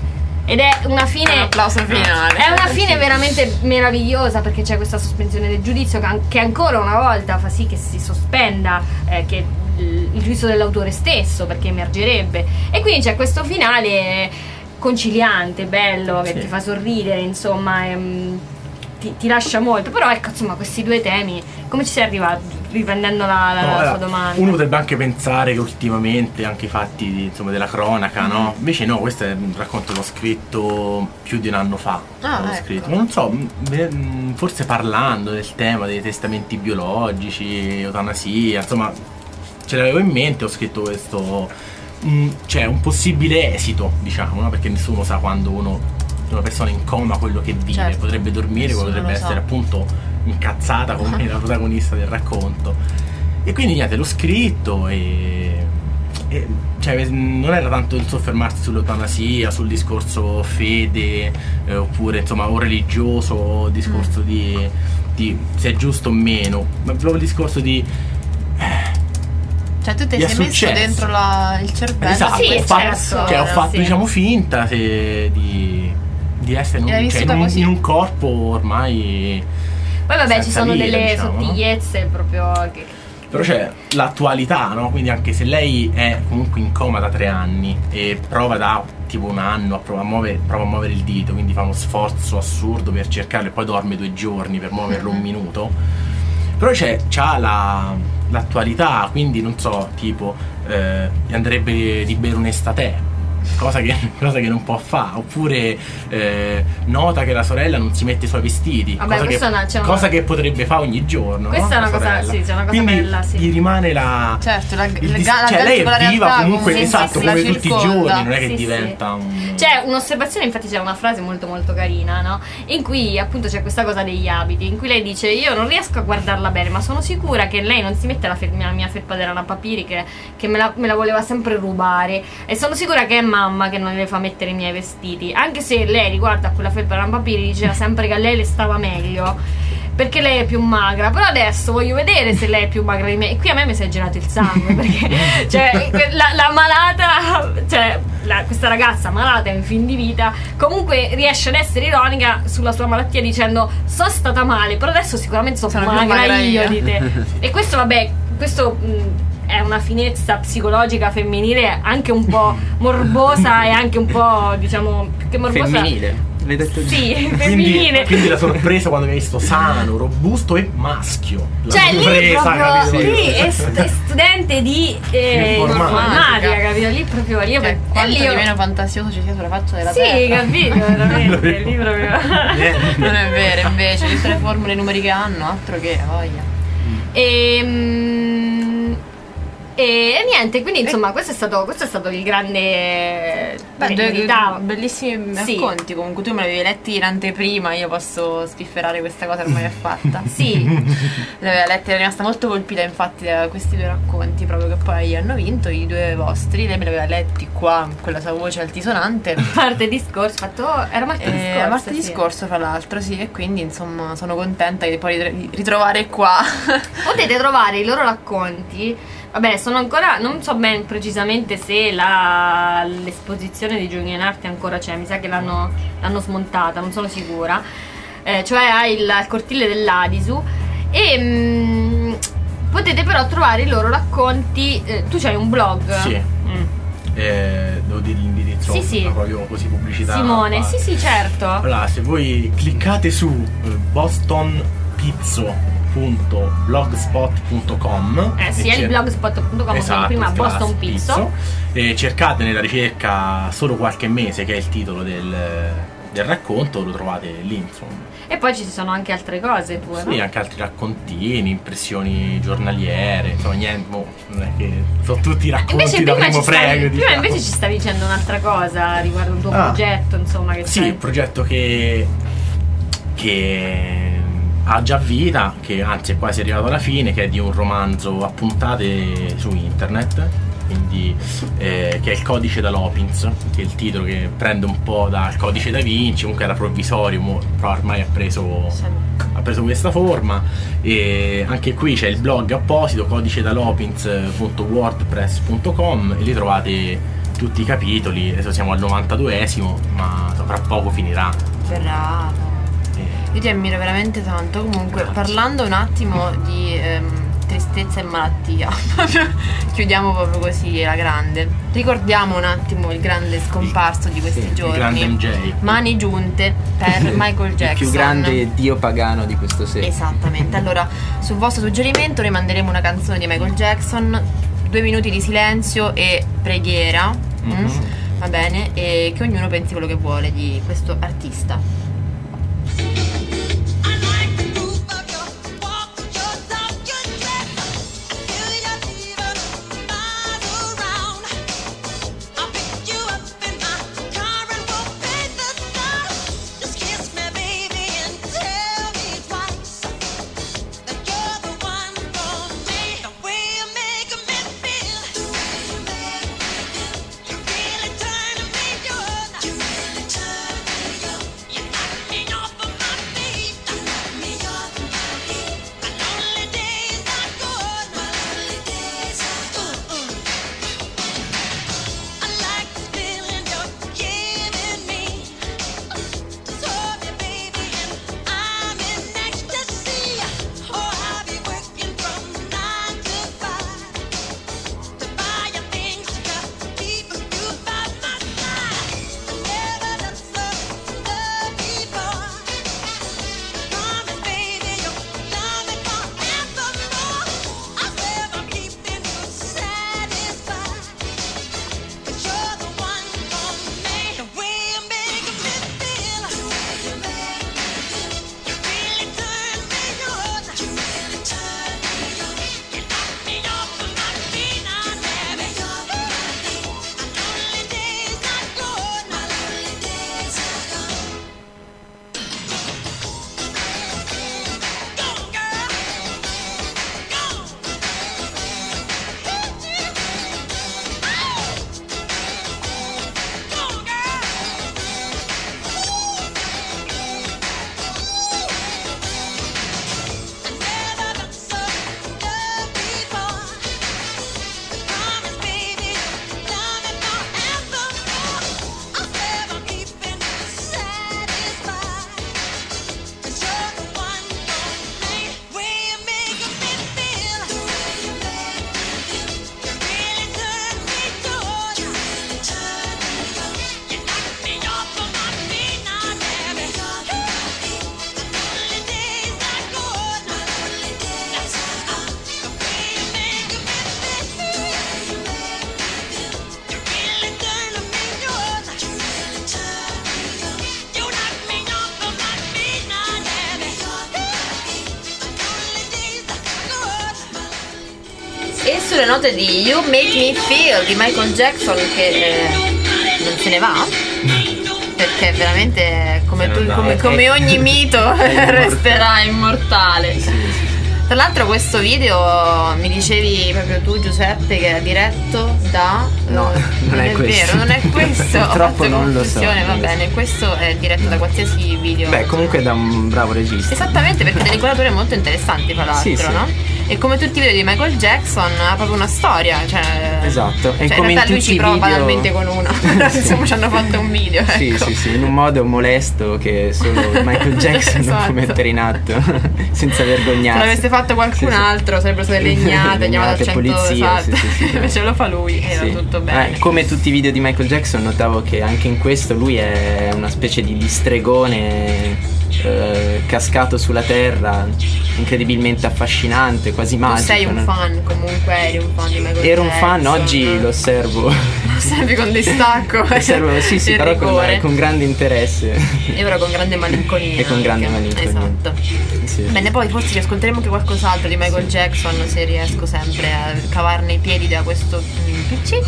ed è una fine, un applauso finale, è una fine veramente meravigliosa, perché c'è questa sospensione del giudizio che ancora una volta fa sì che si sospenda che il giudizio dell'autore stesso, perché emergerebbe, e quindi c'è questo finale conciliante, bello, che ti fa sorridere, insomma, ti lascia molto. Però ecco, insomma, questi due temi, come ci sei arrivato? Riprendendo la sua domanda, uno potrebbe anche pensare che ultimamente anche i fatti, insomma, della cronaca, no? Invece no, questo è un racconto che ho scritto più di un anno fa. Scritto. Non so, forse parlando del tema dei testamenti biologici, eutanasia, insomma, ce l'avevo in mente, ho scritto questo, cioè un possibile esito, diciamo, no? Perché nessuno sa quando una persona in coma quello che vive, potrebbe dormire, potrebbe essere appunto incazzata come la protagonista del racconto. E quindi niente, l'ho scritto e cioè, non era tanto il soffermarsi sull'eutanasia, sul discorso fede, oppure insomma o religioso, discorso di se è giusto o meno, ma proprio il discorso di cioè tu ti sei messo dentro il cervello. Esatto, ho fatto diciamo finta di essere in un corpo ormai. Poi vabbè, ci sono delle sottigliezze proprio che... Però c'è l'attualità, no? Quindi anche se lei è comunque in coma da 3 anni e prova da tipo un anno prova a muovere il dito, quindi fa uno sforzo assurdo per cercarlo e poi dorme 2 giorni per muoverlo 1 minuto. Però c'ha l'attualità, quindi non so, tipo andrebbe di bere un estate, cosa che non può fare, oppure nota che la sorella non si mette i suoi vestiti. Vabbè, cosa che potrebbe fare ogni giorno. Questa è una cosa, sì, c'è una cosa bella, sì. Gli rimane la. Certo, cioè lei è viva comunque, esatto, come tutti i giorni, non è che diventa un. C'è un'osservazione, infatti c'è una frase molto molto carina, no? In cui appunto c'è questa cosa degli abiti, in cui lei dice: io non riesco a guardarla bene, ma sono sicura che lei non si mette la mia felpa della Napapiri che me la voleva sempre rubare, e sono sicura che è mamma che non le fa mettere i miei vestiti, anche se lei riguardo a quella felpa della Napapiri diceva sempre che a lei le stava meglio perché lei è più magra. Però adesso voglio vedere se lei è più magra di me, e qui a me mi si è girato il sangue perché cioè la malata, cioè questa ragazza malata in fin di vita comunque riesce ad essere ironica sulla sua malattia dicendo: sono stata male, però adesso sicuramente sono più magra io di te. E questo vabbè, è una finezza psicologica femminile anche un po' morbosa e anche un po', diciamo, più che morbosa, femminile. L'hai detto sì, femminile. Quindi la sorpresa quando mi hai visto sano, robusto e maschio. Cioè lì proprio è studente di informatica, capito? Lì proprio lì quanto di meno fantasioso ci sia sulla faccia della terra. Sì, capito, veramente. Lì proprio non è vero, invece tutte le formule, i numeri che hanno, altro che voglia. E niente, quindi insomma questo è stato il grande bellissimi racconti. Comunque tu me l'avevi letti in anteprima, io posso spifferare questa cosa ormai è fatta. Sì, l'aveva letti, era rimasta molto colpita infatti da questi 2 racconti, proprio che poi hanno vinto i 2 vostri. Lei me li aveva letti qua con la sua voce altisonante martedì scorso, era martedì scorso fra l'altro, sì, e quindi insomma sono contenta di poi ritrovare qua. Potete trovare i loro racconti. Vabbè, sono ancora, non so ben precisamente se l'esposizione di Giugno in Arte ancora c'è, mi sa che l'hanno smontata, non sono sicura, cioè al cortile dell'Adisu, e potete però trovare i loro racconti. Tu c'hai un blog? Sì. Devo dire l'indirizzo? Sì. Proprio così pubblicità. Simone, sì, certo. Allora, se voi cliccate su bostonpizzo.blogspot.com, sì, è il blogspot.com, esatto, prima Boston Pizzo, e cercate nella ricerca Solo qualche mese, che è il titolo del racconto, lo trovate lì, insomma. E poi ci sono anche altre cose pure, sì, no? Anche altri raccontini, impressioni giornaliere, insomma, niente, non è che sono tutti racconti da primo premio. Prima invece ci stavi dicendo un'altra cosa riguardo un tuo progetto, insomma, che sì, il progetto che ha già vita, che anzi è quasi arrivato alla fine, che è di un romanzo a puntate su internet, quindi che è Il codice da Lopins, che è il titolo che prende un po' dal Codice da Vinci, comunque era provvisorio, però ormai ha preso questa forma. E anche qui c'è il blog apposito, codicedalopins.wordpress.com, e lì trovate tutti i capitoli. Adesso siamo al 92esimo, ma tra poco finirà. Bravo. Io ti ammiro veramente tanto. Comunque, parlando un attimo di tristezza e malattia, chiudiamo proprio così la grande. Ricordiamo un attimo il grande scomparso di questi giorni. Il grande MJ. Mani giunte per Michael Jackson. Il più grande dio pagano di questo secolo. Esattamente. Allora, sul vostro suggerimento noi manderemo una canzone di Michael Jackson, 2 minuti di silenzio e preghiera. Va bene? E che ognuno pensi quello che vuole di questo artista. E sulle note di You Make Me Feel di Michael Jackson, che non se ne va, perché veramente come ogni mito resterà immortale. Tra l'altro questo video mi dicevi proprio tu, Giuseppe, che era diretto da... No, non è questo. Vero, non è questo. Purtroppo non lo so. Va bene, questo è diretto da qualsiasi video. Beh, comunque da un bravo regista. Esattamente, perché delle inquadrature molto interessanti, tra l'altro, sì. no? E come tutti i video di Michael Jackson ha proprio una storia, cioè... Esatto. E cioè, come in realtà lui ci prova video... banalmente con una. Insomma, ci hanno fatto un video, ecco. Sì, in un modo molesto che solo Michael Jackson non può mettere in atto senza vergognarsi. Se l'avesse fatto qualcun altro sarebbero state legnate, chiamate al 100, polizia, esatto. Invece lo fa lui e va tutto bene. Come tutti i video di Michael Jackson, notavo che anche in questo lui è una specie di stregone cascato sulla terra, incredibilmente affascinante, quasi magico. Tu sei un fan, comunque eri un fan di Michael Jackson. Ero un fan, oggi lo osservo. Lo osservi con distacco. Sì, però con grande interesse. E ora con grande malinconia. E con grande malinconia. Esatto. Sì. Bene, poi forse riascolteremo anche qualcos'altro di Michael Jackson, se riesco sempre a cavarne i piedi da questo PC.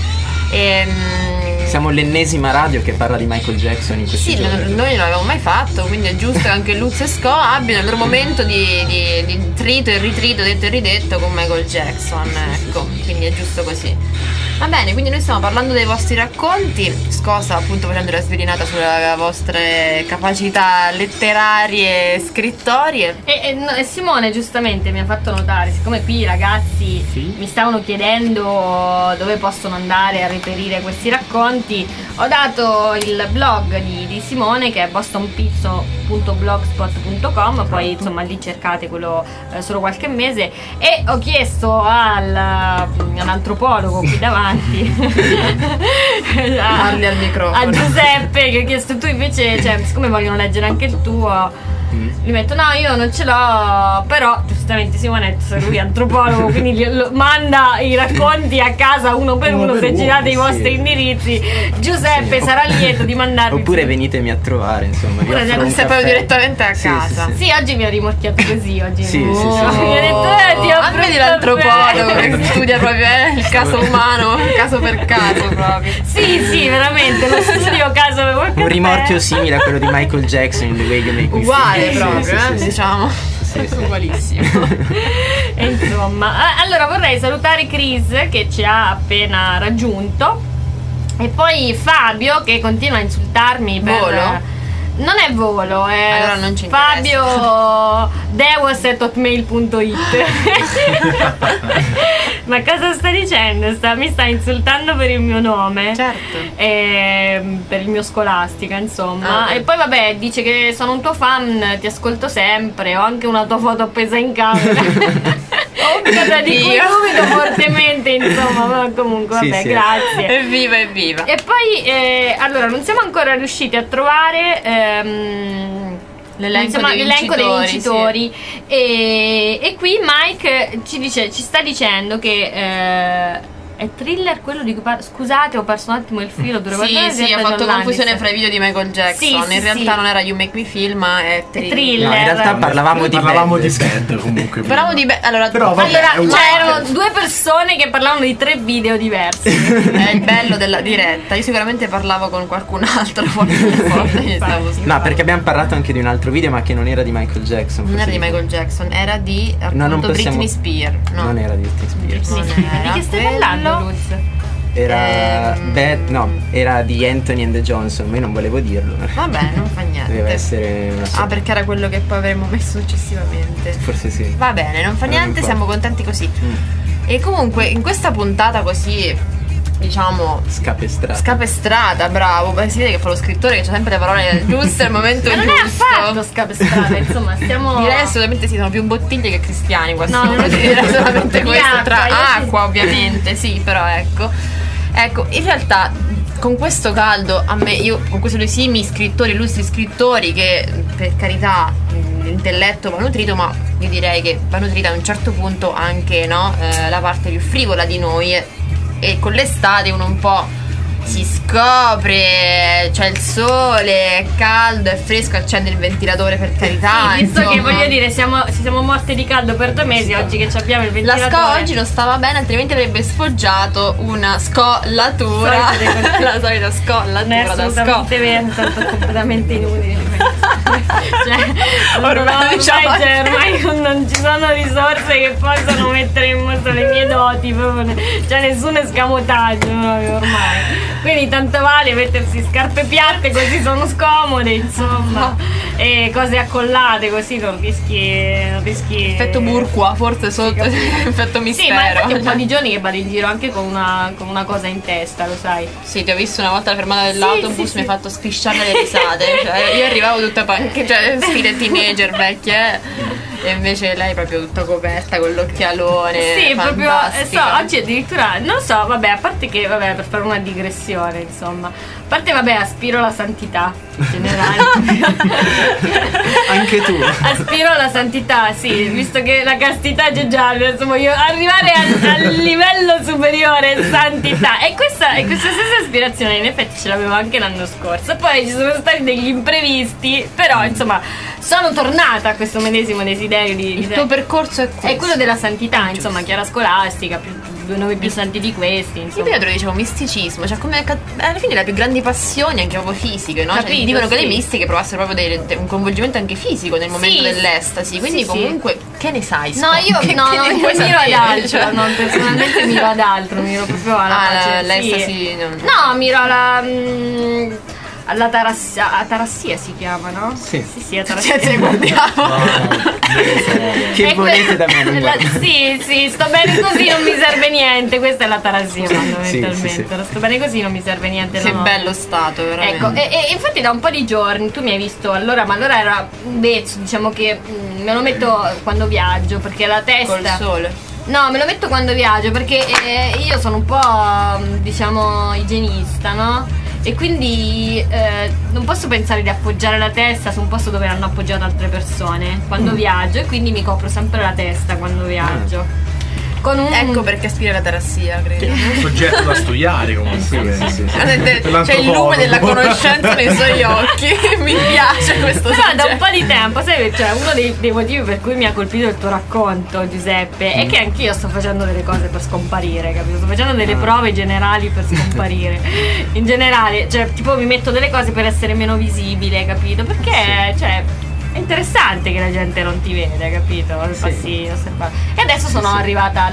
Siamo l'ennesima radio che parla di Michael Jackson in questi giorni. Noi non l'avevamo mai fatto, quindi è giusto che anche Luz e Sco abbiano il loro momento di trito e ritrito, detto e ridetto con Michael Jackson, ecco, quindi è giusto così. Va bene, quindi noi stiamo parlando dei vostri racconti. scossa appunto facendo la sviolinata sulle vostre capacità letterarie e scrittorie. E Simone giustamente mi ha fatto notare, siccome qui i ragazzi mi stavano chiedendo dove possono andare a reperire questi racconti, ho dato il blog di Simone, che è bostonpizzo.blogspot.com, poi insomma lì cercate quello solo qualche mese, e ho chiesto all'antropologo qui davanti parli al microfono, a Giuseppe, che ho chiesto: tu invece, cioè, siccome vogliono leggere anche il tuo, gli metto: no, io non ce l'ho, però giustamente Simonetto, lui è antropologo, quindi manda i racconti a casa uno per uno, se ci date i vostri indirizzi Giuseppe sarà lieto di mandarvi. Oppure venitemi a trovare, insomma, oppure andiamo proprio direttamente a casa. Sì, oggi mi ha rimorchiato così, oggi sì. Mi ha detto vedi l'antropologo che studia proprio il caso umano, caso per caso proprio. Sì, veramente lo studio caso per caso. Un rimorchio simile a quello di Michael Jackson in The Way You Make Me Feel. Uguale proprio, diciamo. Ugualissimo. E insomma, allora vorrei salutare Chris che ci ha appena raggiunto, e poi Fabio che continua a insultarmi per Volo? Non è Volo, è allora non ci Fabio dewas@hotmail.it. Ma cosa sta dicendo? Mi sta insultando per il mio nome, certo, per il mio Scolastica, insomma. E poi vabbè, dice che sono un tuo fan, ti ascolto sempre, ho anche una tua foto appesa in camera. Cosa di cui dubito fortemente, insomma, ma comunque vabbè, grazie. Evviva. E poi allora non siamo ancora riusciti a trovare l'elenco dei vincitori, sì. E qui Mike ci sta dicendo che è Thriller quello di cui scusate, ho perso un attimo il filo. Sì, ho fatto confusione fra i video di Michael Jackson. In realtà non era You Make Me Feel, ma è Thriller. No, in realtà parlavamo di Bad comunque. Parlavamo di Bad. Allora c'erano due persone che parlavano di 3 video diversi. È il bello della diretta. Io sicuramente parlavo con qualcun altro. No, perché abbiamo parlato anche di un altro video, ma che non era di Michael Jackson. Non era di Michael Jackson, era di appunto Britney Spears. No, non era di Britney Spears. Di che stai parlando? Era era di Anthony and the Johnson, ma io non volevo dirlo. Vabbè, non fa niente. Deve essere una perché era quello che poi avremmo messo successivamente. Forse sì. Va bene, non fa niente, siamo contenti così. E comunque in questa puntata così, diciamo, scapestrata, bravo. Si vede che fa lo scrittore, che c'ha sempre le parole giuste al momento giusto. Non è affatto scapestrata, insomma, stiamo. Direi assolutamente sì, sono più bottiglie che cristiani quasi. No, non direi solamente questo, tra acqua sì. Ovviamente, sì, però ecco, in realtà con questo caldo con questo illustri scrittori che per carità l'intelletto va nutrito, ma io direi che va nutrita a un certo punto anche la parte più frivola di noi, e con l'estate uno un po' si scopre, c'è il sole, è caldo, è fresco, accende il ventilatore, per carità. Sì, visto che voglio dire, ci siamo morte di caldo per 2 mesi, oggi che abbiamo il ventilatore. La SCO oggi non stava bene, altrimenti avrebbe sforgiato una scollatura. La solita scollatura. Non è assolutamente vero, è stato completamente inutile. Ormai non ci sono risorse che possono mettere in mostra le mie doti, nessun escamotaggio ormai. Quindi tanto vale mettersi scarpe piatte, così sono scomode, insomma, e cose accollate, così non rischi. Effetto burqua, forse sotto, effetto mistero. Sì, ma infatti è un po' di giorni che vado in giro anche con una cosa in testa, lo sai. Sì, ti ho visto una volta alla fermata dell'autobus, mi hai fatto sfisciare le risate. Cioè, io arrivavo tutta stile teenager vecchie. E invece lei proprio tutta coperta con l'occhialone. Sì, proprio oggi addirittura non so, vabbè, a parte che per fare una digressione, insomma, a parte aspiro la santità in generale. Anche tu. Aspiro la santità, sì, visto che la castità c'è già, insomma, io arrivare al livello superiore santità. E questa stessa aspirazione in effetti ce l'avevo anche l'anno scorso. Poi ci sono stati degli imprevisti, però insomma sono tornata a questo medesimo desiderio il tuo percorso è questo. È quello della santità, insomma, chiara scolastica, 2 nomi più santi di questi, insomma. Io te lo dicevo, misticismo, cioè come alla fine le più grandi passioni anche proprio fisiche, no? Capito, dicono che le mistiche provassero proprio un coinvolgimento anche fisico nel momento dell'estasi, quindi comunque Che ne sai? No, io miro ad altro. No, personalmente miro ad altro. Miro proprio alla pace. L'estasi. No, miro alla atarassia si chiama, no? Sì, atarassia. Se guardiamo. Che volete da me? Sì, sto bene così, non mi serve niente. Questa è l'atarassia fondamentalmente. Sì. Sto bene così, non mi serve niente. Che bello stato, veramente. Ecco, e infatti da un po' di giorni tu mi hai visto allora era un vezzo, diciamo che me lo metto quando viaggio, perché la testa col sole. No, me lo metto quando viaggio perché io sono un po', diciamo, igienista, no? E quindi non posso pensare di appoggiare la testa su un posto dove hanno appoggiato altre persone quando viaggio, e quindi mi copro sempre la testa quando viaggio. Ecco perché aspira la tarassia, credo. Un soggetto da studiare comunque. Sì. C'è il lume della conoscenza nei suoi occhi. Mi piace questo soggetto. Però da un po' di tempo, sai, cioè, uno dei motivi per cui mi ha colpito il tuo racconto, Giuseppe, è che anch'io sto facendo delle cose per scomparire, capito? Sto facendo delle prove generali per scomparire. In generale, cioè, tipo mi metto delle cose per essere meno visibile, capito? Perché, cioè, è interessante che la gente non ti vede, capito? E adesso sono arrivata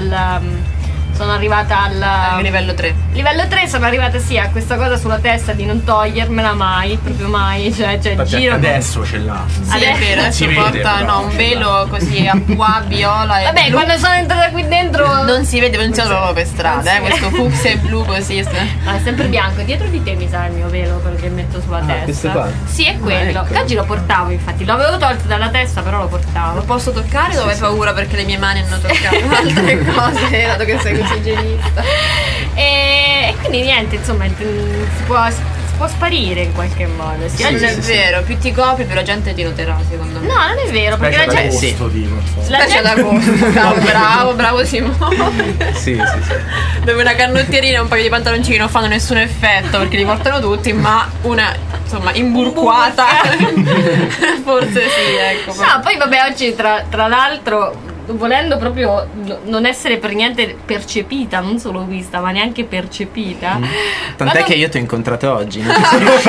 al livello 3. Livello 3 sono arrivata a questa cosa sulla testa di non togliermela mai, proprio mai. Cioè giro. Adesso ce l'ha. Sì, è vero, adesso porta un velo così a pois, viola e vabbè, blu. quando sono entrata qui dentro non si vede, non si proprio per strada, questo fucsia e blu così. No, è sempre bianco. Dietro di te mi sa il mio velo, quello che metto sulla testa. Questo qua? Sì, è quello. Ecco. Oggi lo portavo, infatti. L'avevo tolto dalla testa, però lo portavo. Lo posso toccare o hai paura perché le mie mani hanno toccato altre cose, dato che sei così igienista? E quindi niente, insomma, si può sparire in qualche modo. Sì, non è vero, più ti copri più la gente ti noterà, secondo me. No, non è vero, perché la gente Specie d'agosto. Bravo Simone. Sì. Dove una canottierina e un paio di pantaloncini non fanno nessun effetto perché li portano tutti, ma una, insomma, imburquata forse sì, ecco. No, poi vabbè, oggi tra l'altro, volendo proprio non essere per niente percepita, non solo vista, ma neanche percepita. Tant'è che io ti ho incontrato oggi. In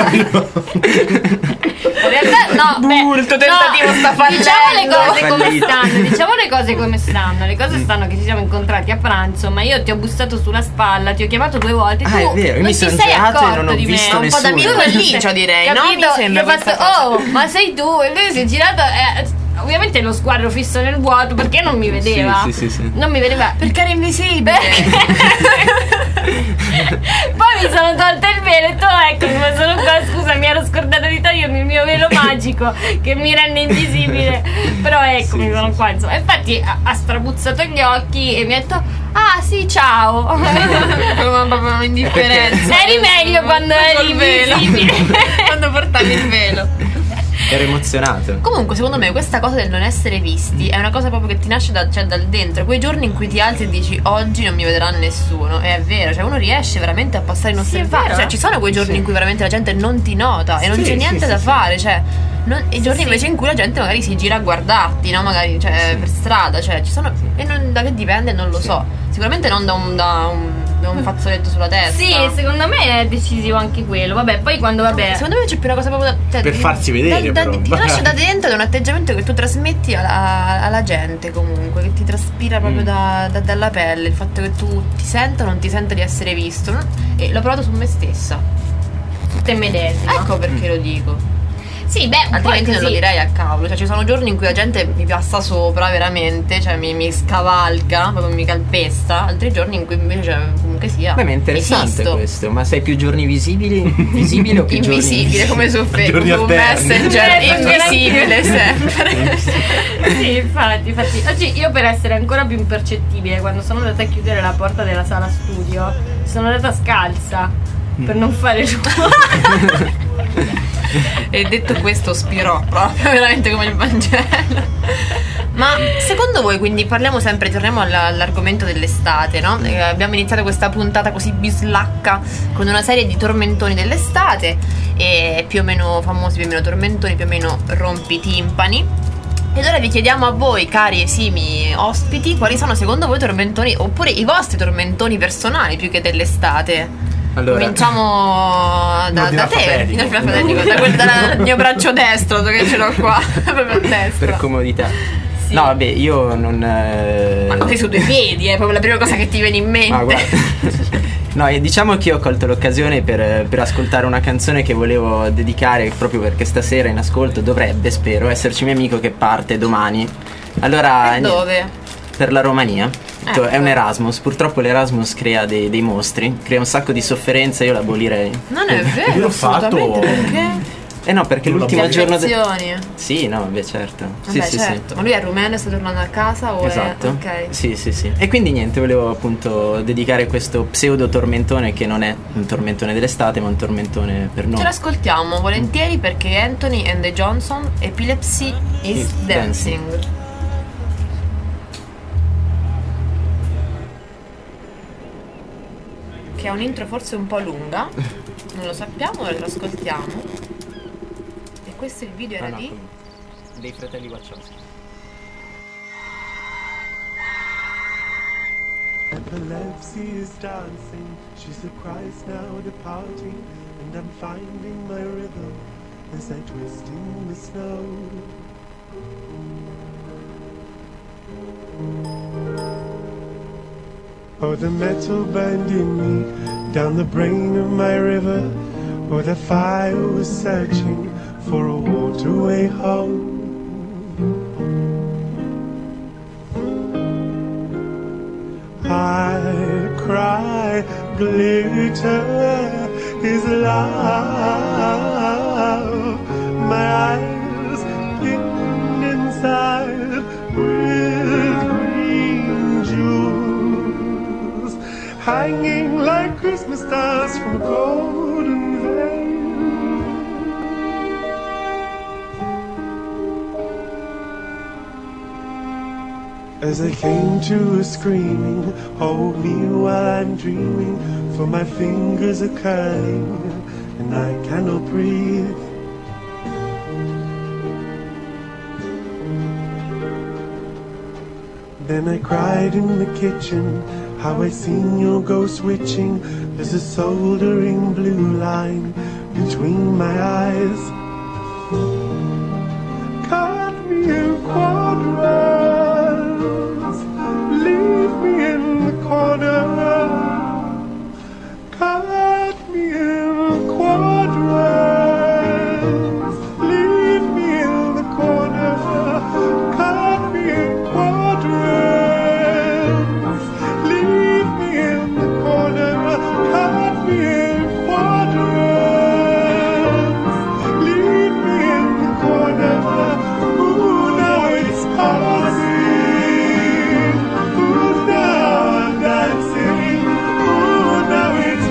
realtà no, il tuo tentativo sta fallendo. Diciamo le cose come stanno. Le cose stanno che ci siamo incontrati a pranzo, ma io ti ho bussato sulla spalla, ti ho chiamato 2 volte. Ah, è vero, io mi sono girato e non ho visto un po' da Mirlicio, direi, capito? No, mi sembra. Io ho fatto, ma sei tu? E lui si è girato ovviamente lo sguardo fisso nel vuoto, perché non mi vedeva. Sì. Non mi vedeva perché era invisibile. Poi mi sono tolta il velo e ecco, ma sono qua, scusa, mi ero scordata di togliermi il mio velo magico che mi rende invisibile. Però eccomi, sono qua, insomma. Infatti ha strabuzzato gli occhi e mi ha detto: ah sì, ciao. Proprio un'indifferenza. Eri meglio quando eri invisibile. Quando portavi il velo. Ero emozionato. Comunque, secondo me, questa cosa del non essere visti è una cosa proprio che ti nasce dal dentro. Quei giorni in cui ti alzi e dici oggi non mi vedrà nessuno. E è vero, cioè uno riesce veramente a passare inosservato. Cioè, ci sono quei giorni in cui veramente la gente non ti nota e non c'è niente da fare. Cioè, i giorni invece in cui la gente magari si gira a guardarti, no? Magari, cioè, per strada. Cioè, ci sono. E da che dipende non lo so. Sicuramente non da un fazzoletto sulla testa. Sì, secondo me è decisivo anche quello. Vabbè, poi quando secondo me c'è più una cosa proprio per farsi vedere, ti nasce da dentro, da un atteggiamento che tu trasmetti alla gente, comunque, che ti traspira proprio dalla pelle, il fatto che tu ti senta o non ti senta di essere visto, no? E l'ho provato su me stessa, su te medesima. Ecco perché lo dico. Sì, beh, altrimenti non lo direi a cavolo. Cioè, ci sono giorni in cui la gente mi passa sopra veramente, cioè mi scavalca, proprio mi calpesta. Altri giorni in cui invece, cioè, comunque sia. Beh, ma è interessante questo. Ma sei più giorni visibile o più invisibile, giorni come su Facebook, Messenger, invisibile sempre. Sì, infatti oggi io, per essere ancora più impercettibile, quando sono andata a chiudere la porta della sala studio, sono andata scalza per non fare rumore. E detto questo, spirò proprio veramente come il Vangelo. Ma secondo voi, quindi torniamo all'argomento dell'estate, no? Abbiamo iniziato questa puntata così bislacca con una serie di tormentoni dell'estate, e più o meno famosi, più o meno tormentoni, più o meno rompitimpani. Ed ora vi chiediamo a voi, cari esimi ospiti, quali sono secondo voi tormentoni, oppure i vostri tormentoni personali più che dell'estate. Allora, cominciamo da te, dal mio braccio destro, che ce l'ho qua, proprio a destra. Per comodità. Sì. No, vabbè, io non... Ma non sei su due piedi, è proprio la prima cosa che ti viene in mente. Ma guarda... No, diciamo che io ho colto l'occasione per ascoltare una canzone che volevo dedicare proprio perché stasera in ascolto dovrebbe, spero, esserci mio amico che parte domani. Allora... Per dove? Per la Romania. Ecco. È un Erasmus. Purtroppo l'Erasmus crea dei mostri, crea un sacco di sofferenza, io l'abolirei. Non è vero, Io l'ho fatto. Perché? No, perché l'ultimo giorno Sì, no, vabbè, certo. Vabbè, sì, certo. sì. Ma lui è rumeno e sta tornando a casa o esatto. Ok. Sì. E quindi niente, volevo appunto dedicare questo pseudo tormentone che non è un tormentone dell'estate, ma un tormentone per noi. Ce l'ascoltiamo volentieri perché Anthony and the Johnson, Epilepsy is Dancing. Che ha un'intro forse un po' lunga, non lo sappiamo, lo ascoltiamo. E questo il video era di? Dei fratelli Wachowski. Epilepsy is dancing, she surprised now departing, and I'm finding my rhythm as I twist in the snow. Oh, the metal burned in me down the brain of my river, where the fire was searching for a waterway home. I cry, glitter is love. My eyes hidden inside with green jewels, hanging like Christmas stars from a golden veil. As I came to a screaming, hold me while I'm dreaming, for my fingers are curling and I cannot breathe. Then I cried in the kitchen, how I seen your ghost witching. There's a soldering blue line between my eyes. Cut me in quadrants, leave me in the corner. Cut me in quadrants, leave me in the corner. Cut me in quadrants, leave me in the corner. Cut me in quadrants, leave me in the corner. Ooh, now it's passing. Ooh, now I'm dancing. Ooh, now it's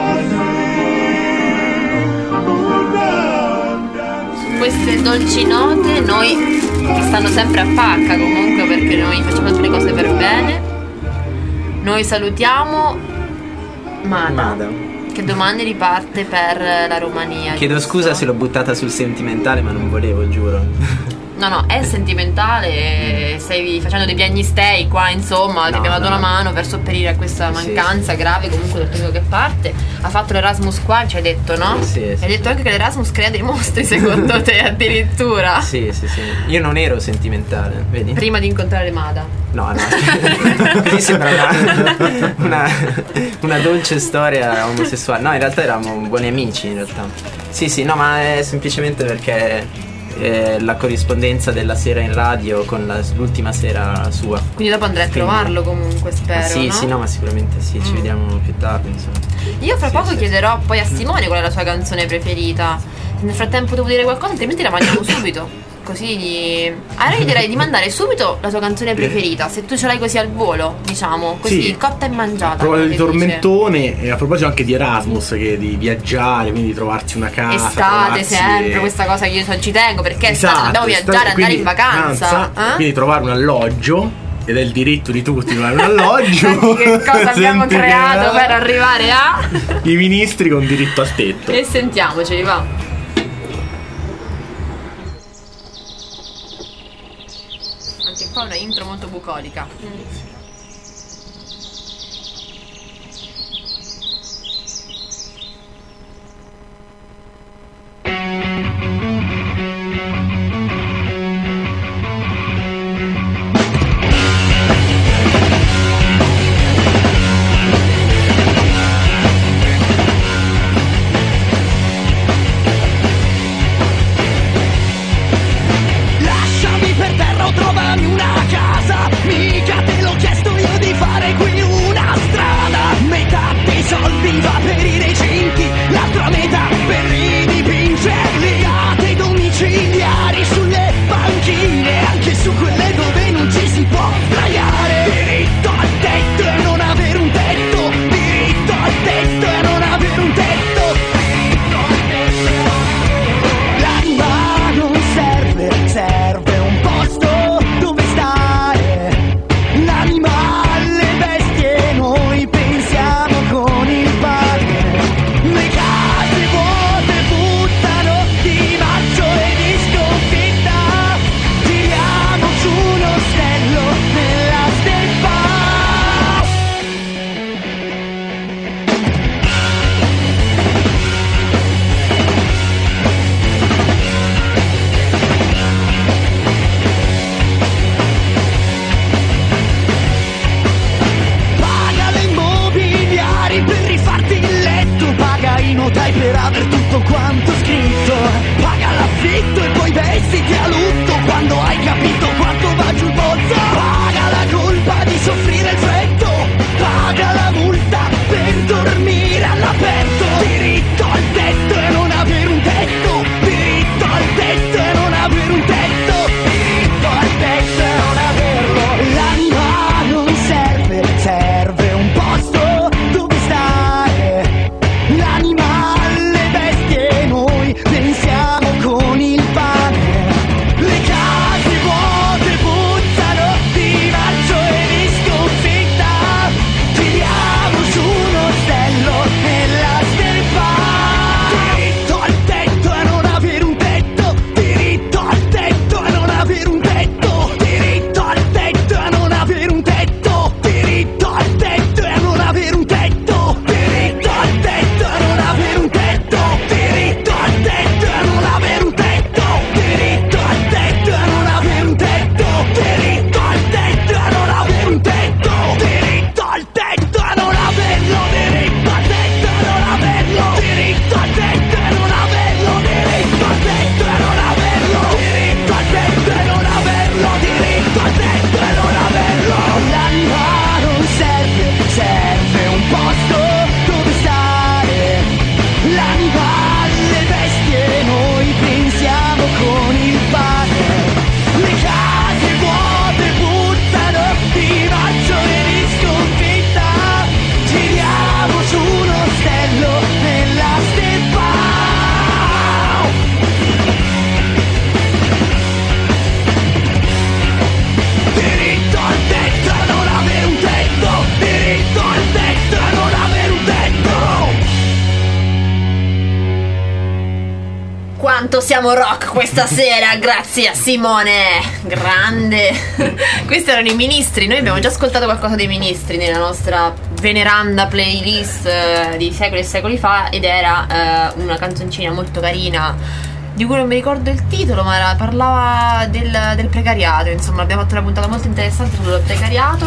passing. Ooh, now I'm dancing. Queste dolci note noi che stanno sempre a pacca comunque perché noi facciamo tutte le cose per bene. Noi salutiamo Mada, che domani riparte per la Romania. Chiedo giusto? scusa se l'ho buttata sul sentimentale, ma non volevo, giuro. No, è sentimentale, stai facendo dei piagnistei qua, insomma, ti abbiamo dato una mano per sopperire a questa mancanza grave comunque del tuo amico che parte. Ha fatto l'Erasmus qua, ci hai detto, no? Sì. Hai detto anche che l'Erasmus crea dei mostri, secondo te, addirittura? Sì. Io non ero sentimentale, vedi? Prima di incontrare Mada. No. Così sembra una dolce storia omosessuale. No, in realtà eravamo buoni amici, in realtà. Sì, no, ma è semplicemente perché la corrispondenza della sera in radio con l'ultima sera sua. Quindi dopo andrai a trovarlo comunque, spero. Sì, no? sì, no, ma sicuramente sì, ci vediamo più tardi, insomma. Io fra poco chiederò poi a Simone qual è la sua canzone preferita. Se nel frattempo devo dire qualcosa, altrimenti la mangiamo subito. Così allora io direi di mandare subito la tua canzone preferita, se tu ce l'hai così al volo, diciamo, così Sì. cotta e mangiata. A proposito di come si dice. tormentone e a proposito anche di Erasmus, che di viaggiare, quindi di trovarsi una casa, Estate sempre, questa cosa che io ci tengo, perché estate dobbiamo viaggiare, andare quindi, in vacanza. quindi trovare un alloggio, ed è il diritto di tutti trovare un alloggio. Che cosa abbiamo Senti creato che- per arrivare a i ministri con diritto al tetto. e sentiamoceli, va. Anche qua una intro molto bucolica. quanto siamo rock questa sera, grazie a Simone, grande. Questi erano i Ministri. Noi abbiamo già ascoltato qualcosa dei Ministri nella nostra veneranda playlist di secoli e secoli fa, ed era una canzoncina molto carina di cui non mi ricordo il titolo, ma parlava del precariato. Insomma, abbiamo fatto una puntata molto interessante sul precariato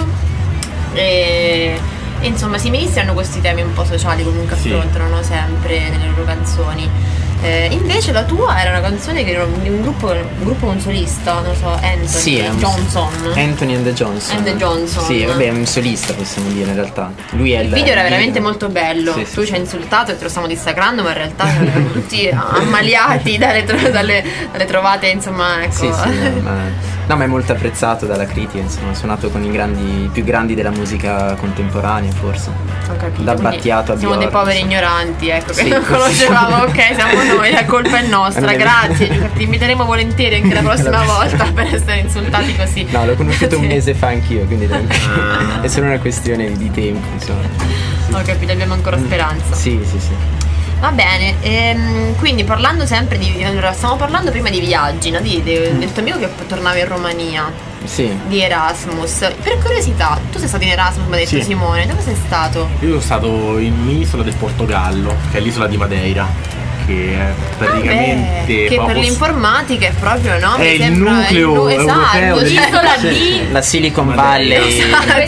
e insomma, i Ministri hanno questi temi un po' sociali, comunque affrontano sempre nelle loro canzoni. Invece la tua era una canzone che era di un gruppo un solista, non so, Anthony Johnson. Anthony and the Johnson. Sì, vabbè, è un solista, possiamo dire in realtà. Lui è il video era veramente molto bello. Tu ci hai insultato e te lo stiamo dissacrando, ma in realtà erano tutti ammaliati dalle trovate, insomma, ecco. No, ma è molto apprezzato dalla critica, insomma, ha suonato con i più grandi della musica contemporanea, forse. Ho capito. Da Battiato a Bjork. Siamo dei poveri ignoranti, ecco, che non conoscevamo. Ok, siamo noi, la colpa è nostra. Grazie, ti inviteremo volentieri anche la prossima volta per essere insultati così. No, l'ho conosciuto un mese fa anch'io, quindi è solo una questione di tempo, insomma. Ho capito, abbiamo ancora speranza. Sì. Va bene, quindi parlando sempre allora, stiamo parlando prima di viaggi, no? Del tuo amico che tornava in Romania. Sì. Di Erasmus. Per curiosità, tu sei stato in Erasmus, mi ha detto Simone, dove sei stato? Io sono stato in un'isola del Portogallo, che è l'isola di Madeira, che è praticamente che per l'informatica è proprio, no? È il nucleo europeo, l'isola di la Silicon Valley.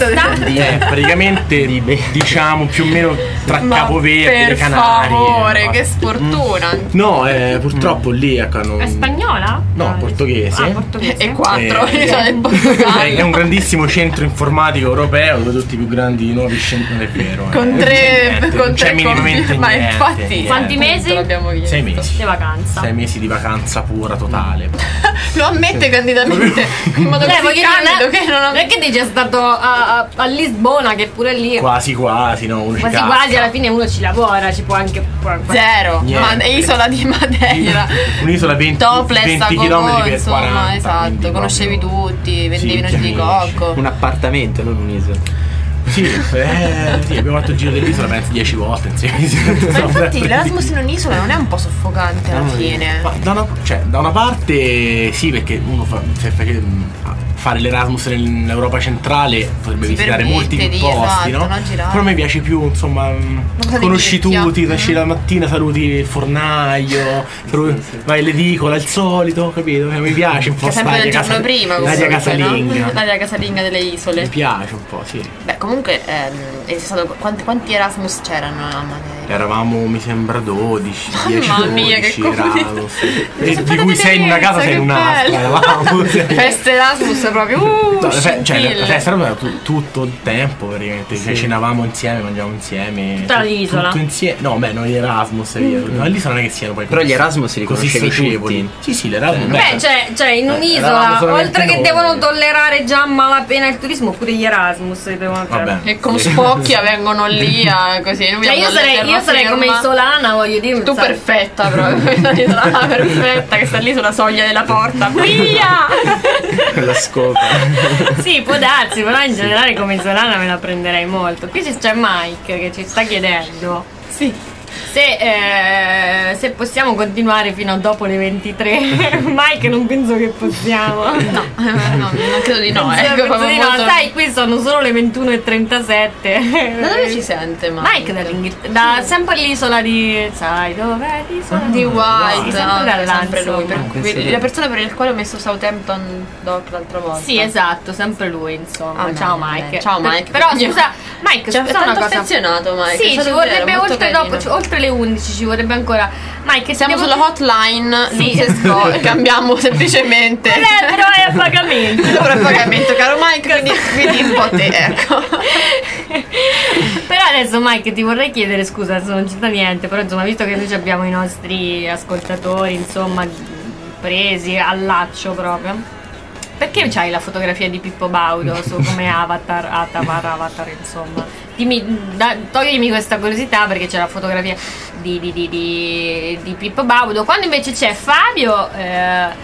Praticamente diciamo più o meno tra Capoverde e le Canarie. Per favore, che sfortuna. No, purtroppo lì È spagnola? No, portoghese. Portoghese. E 4 del Portogallo. È un grandissimo centro informatico europeo dove tutti i più grandi nuovi scienziati, non è vero. Con tre c'è minimamente ma niente. infatti quanti mesi? L'abbiamo visto. 6 mesi di vacanza. 6 mesi di vacanza pura totale. Lo ammette candidamente in modo così candido che non è che dice è stato a Lisbona, che pure lì quasi no, quasi alla fine uno ci lavora, ci può anche zero. Ma isola di Madeira, un'isola 20 km per 40, esatto, conoscevi tutti, vendevi noci di cocco. Un appartamento, non un'isola. Sì, abbiamo fatto il giro dell'isola penso 10 volte insieme. Ma infatti l'Erasmus in un'isola non è un po' soffocante alla fine? Ma da una parte sì, perché uno fare l'Erasmus nell'Europa centrale potrebbe visitare molti più posti, no? Però a me piace più, insomma, conosci tutti, esci la mattina, saluti il fornaio, vai all'edicola, il solito, capito? Mi piace un po' sempre del giorno prima, l'aria casalinga, no? L'aria casalinga delle isole. Mi piace un po', sì. Beh, comunque è stato quanti Erasmus c'erano a Madeira? Eravamo, mi sembra 12, 10, mamma mia, che Erasmus. Di cui sei in una casa, sei in un'altra. Feste Erasmus proprio la festa era tutto il tempo praticamente, cenavamo insieme, mangiavamo insieme, tutta l'isola, tutto insieme. No, beh, noi Erasmus ma l'isola non è che siano poi però gli Erasmus li conoscevi tutti. Sì, l'Erasmus cioè in un'isola oltre che devono tollerare già a malapena il turismo, pure gli Erasmus devono e con spocchia vengono lì così. Io sarei come isolana, voglio dire. Tu perfetta proprio, l'isolana perfetta che sta lì sulla soglia della porta. Via! Con la scopa. Sì, può darsi, però in generale come isolana me la prenderei molto. Qui c'è Mike che ci sta chiedendo se possiamo continuare fino a dopo le 23. Mike, non penso che possiamo. No, non credo di no. Sai, qui sono solo le 21:37. Da dove ci sente Mike? Da sempre l'isola di... Sai dov'è l'isola? Di White. Sempre lui. La persona per il quale ho messo Southampton Dock l'altra volta. Sì, esatto, sempre lui, insomma. Ciao Mike. Ciao Mike. Però scusa, Mike, è tanto affezionato Mike. Sì, ci vorrebbe oltre le 11 ci vorrebbe ancora. Mike, siamo sulla hotline. Sì, cambiamo semplicemente. Però è a pagamento. Però è a pagamento, caro Mike, quindi vedi un po' te, ecco. Però adesso Mike ti vorrei chiedere, scusa se non c'è niente, però insomma visto che noi abbiamo i nostri ascoltatori insomma presi al laccio proprio, perché c'hai la fotografia di Pippo Baudo su come avatar insomma? Toglimi questa curiosità, perché c'è la fotografia di Pippo Baudo, quando invece c'è Fabio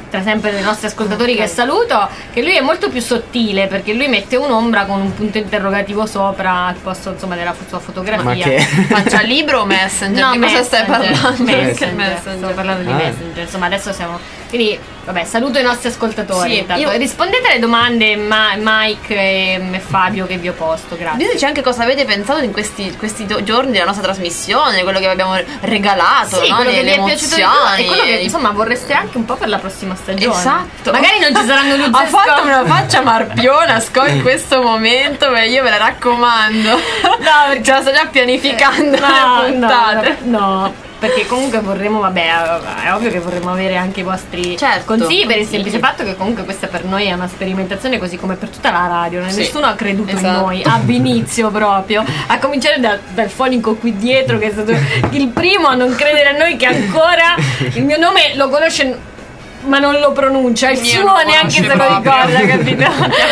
tra sempre dei nostri ascoltatori che saluto, che lui è molto più sottile perché lui mette un'ombra con un punto interrogativo sopra al posto insomma della sua fotografia. Ma che faccia libro o Messenger? No, di cosa stai parlando? Messenger. Sto parlando di Messenger, insomma adesso siamo, quindi vabbè, saluto i nostri ascoltatori. Sì, rispondete alle domande Mike e Fabio che vi ho posto, grazie. Diteci anche cosa avete pensato in questi giorni della nostra trasmissione, quello che vi abbiamo regalato, sì, no? quello che vi è piaciuto di più e quello che insomma vorreste anche un po' per la prossima stagione. Esatto. Magari non ci saranno luci. Ha fatto una faccia marpiona in questo momento, ma io ve la raccomando. No, perché ce la sto già pianificando le puntate. No. Perché comunque vorremmo, vabbè, è ovvio che vorremmo avere anche i vostri consigli per il semplice fatto che comunque questa per noi è una sperimentazione, così come per tutta la radio. Nessuno ha creduto in noi ab inizio proprio, a cominciare dal fonico qui dietro che è stato il primo a non credere a noi, che ancora il mio nome lo conosce ma non lo pronuncia, il suo neanche se lo ricorda, capito?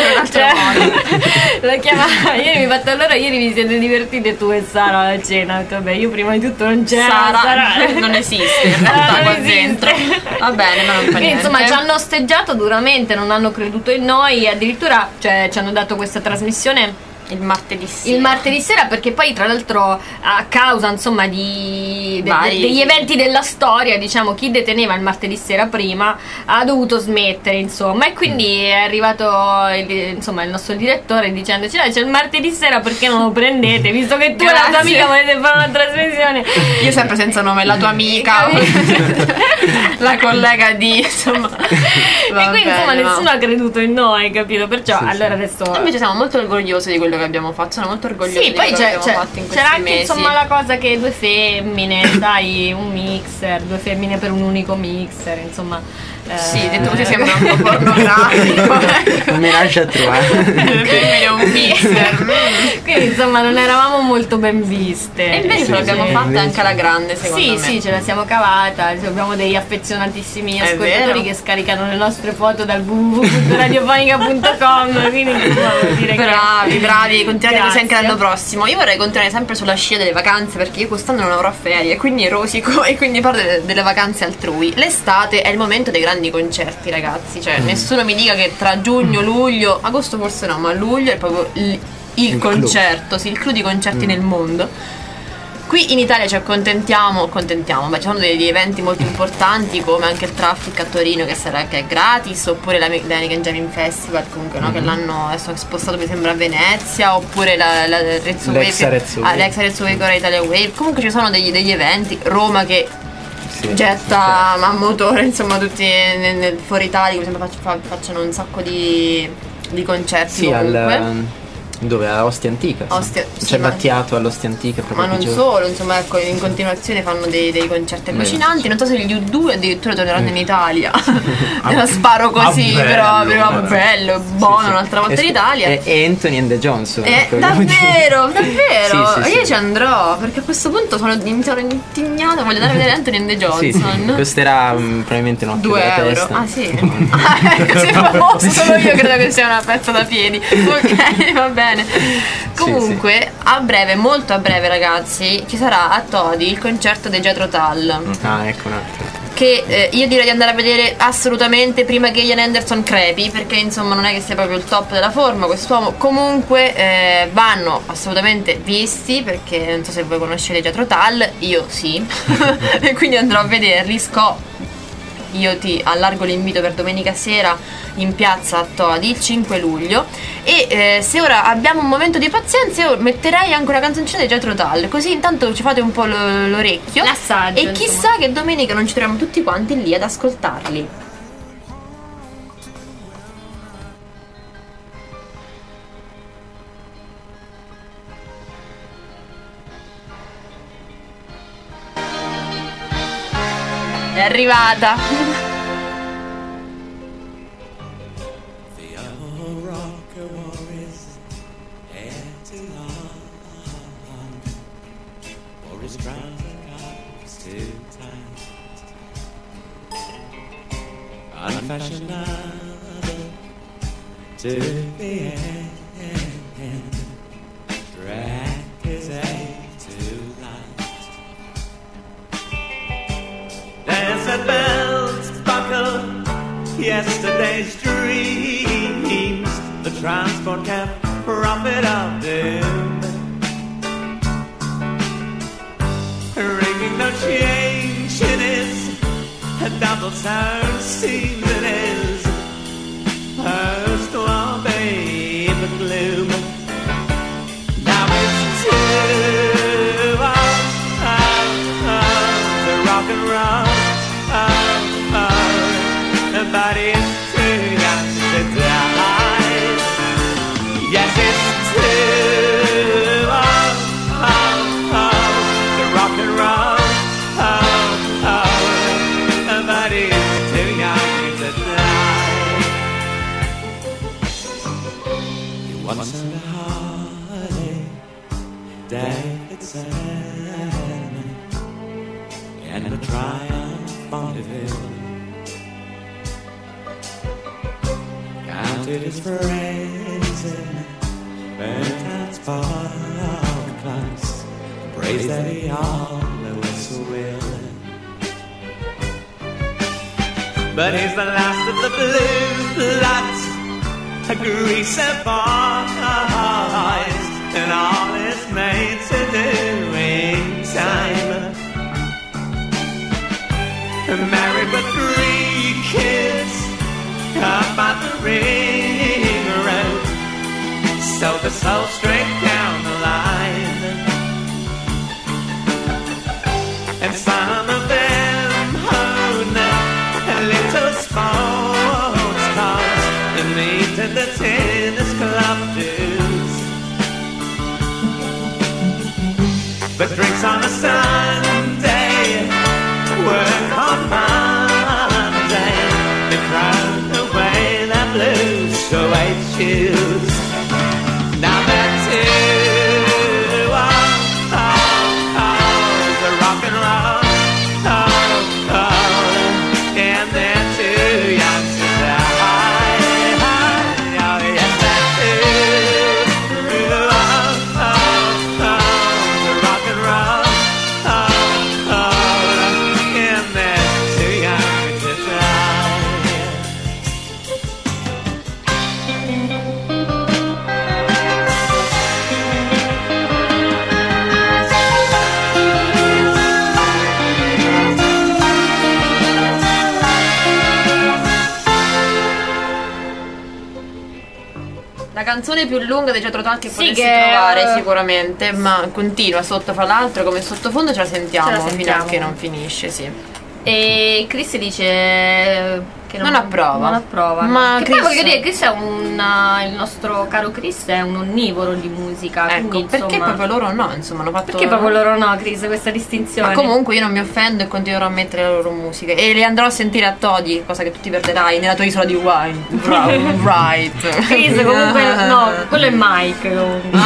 Lo chiama. Ieri mi ha fatto, allora ieri vi siete divertite tu e Sara alla cena. Vabbè, io prima di tutto non c'ero. Sara non esiste in realtà qua dentro. Va bene, ma non fa niente. Insomma, ci hanno osteggiato duramente, non hanno creduto in noi, addirittura ci hanno dato questa trasmissione il martedì sera, perché poi tra l'altro a causa insomma degli eventi della storia, diciamo, chi deteneva il martedì sera prima ha dovuto smettere, insomma, e quindi è arrivato il nostro direttore dicendoci: c'è il martedì sera, perché non lo prendete, visto che tu e la tua amica volete fare una trasmissione. Io sempre senza nome, la tua amica la collega di insomma. E quindi insomma nessuno ha creduto in noi, capito? Perciò allora adesso invece siamo molto orgogliosi di quello che abbiamo fatto, sono molto orgogliosi di quello che abbiamo fatto in questi c'era anche mesi. Insomma la cosa che due femmine, dai, un mixer, due femmine per un unico mixer, insomma. Sì, detto così sembra un po' pornografico. Un menage à trois. Femmine un mixer. Quindi insomma non eravamo molto ben viste. E invece ce l'abbiamo fatta anche alla grande, secondo me. Sì, ce la siamo cavata. Abbiamo degli affezionatissimi ascoltatori che scaricano le nostre foto dal www.radiofonica.com. Quindi vuol dire bravi, continuate così anche l'anno prossimo. Io vorrei continuare sempre sulla scia delle vacanze, perché io quest'anno non avrò ferie, quindi rosico e quindi parlo delle vacanze altrui. L'estate è il momento dei grandi concerti, ragazzi, cioè nessuno mi dica che tra giugno, luglio, agosto forse no, ma luglio è proprio il concerto, sì, il clou di concerti nel mondo. Qui in Italia ci accontentiamo, ma ci sono degli eventi molto importanti, come anche il Traffic a Torino che è gratis, oppure l'Heineken Jamming Festival, comunque, no, che l'hanno adesso spostato mi sembra a Venezia, oppure l'ex Arezzo Wave ora Italia Wave. Comunque ci sono degli eventi, Roma che getta a motore, insomma, tutti nel fuori Italia, che mi sembra facciano un sacco di concerti comunque. Dove? A Ostia Antica. C'è Battiato all'Ostia Antica. Ma non solo, insomma, ecco, in continuazione fanno dei concerti allucinanti. Non so se gli U2 addirittura torneranno in Italia. Te la sparo così, proprio bello, buono, un'altra volta in Italia. E Anthony and the Johnson. Davvero? Sì. Io ci andrò, perché a questo punto sono indignata, voglio andare a vedere Anthony and the Johnson. Sì. Costerà probabilmente un occhio della testa. Ah sì? Ecco, se famoso solo io credo che sia una pezza da piedi. Ok, va bene. Comunque a breve, molto a breve, ragazzi, ci sarà a Todi il concerto dei Jethro Tull. Ecco un attimo. Che io direi di andare a vedere assolutamente prima che Ian Anderson crepi, perché insomma non è che sia proprio il top della forma quest'uomo. Comunque vanno assolutamente visti, perché non so se voi conoscete Jethro Tull, io sì. E quindi andrò a vederli. Io ti allargo l'invito per domenica sera in piazza a Todi il 5 luglio. E se ora abbiamo un momento di pazienza, io metterei anche una canzoncina di Jethro Tull, così intanto ci fate un po' l'orecchio, l'assaggio, e chissà che domenica non ci troviamo tutti quanti lì ad ascoltarli. È arrivata. To the end, drag his age to light. Dance at bells buckle yesterday's dreams. The transport cab, prophet of doom. Ringing no change in his double sound seems in his post war babe gloom. Now it's too the rock and roll. But it's too young to die. Yes, it's too the rock and roll. But it's too young to die. You once had a heartache, David said, and a triumph on the hill. Counted his friends and burnt out spark plugs. Praised that he always will. But he's the last of the blue bloods, a greaser boys, and all his mates are doing time. Married with 3 kids, about the ring road, sold the soul straight down the line. And some of them own little sports cars and meet at the tennis club dues. But drinks on a Sunday, work on Monday, they crowd away the blue suede shoes. Now that's the rock and roll, and they're too young to die. Oh, yes, that's the rock and roll, and they're too young to die. La canzone più lunga dei Jethro Tull che Sì, potessi che- trovare sicuramente, ma continua sotto, fra l'altro come sottofondo ce la sentiamo, Ce la fino sentiamo. a che non finisce, sì. E Chris dice che Non approva. Non approva. Ma Che poi Chris- voglio dire, Chris è il nostro caro Chris è un onnivoro di musica. Ecco, quindi, perché insomma, proprio loro no, insomma, hanno fatto... Perché proprio loro no, Chris, questa distinzione? Ma comunque io non mi offendo e continuerò a mettere le loro musiche e le andrò a sentire a Todi, cosa che tu ti perderai nella tua isola di wine. Right. Chris comunque no, quello è Mike comunque.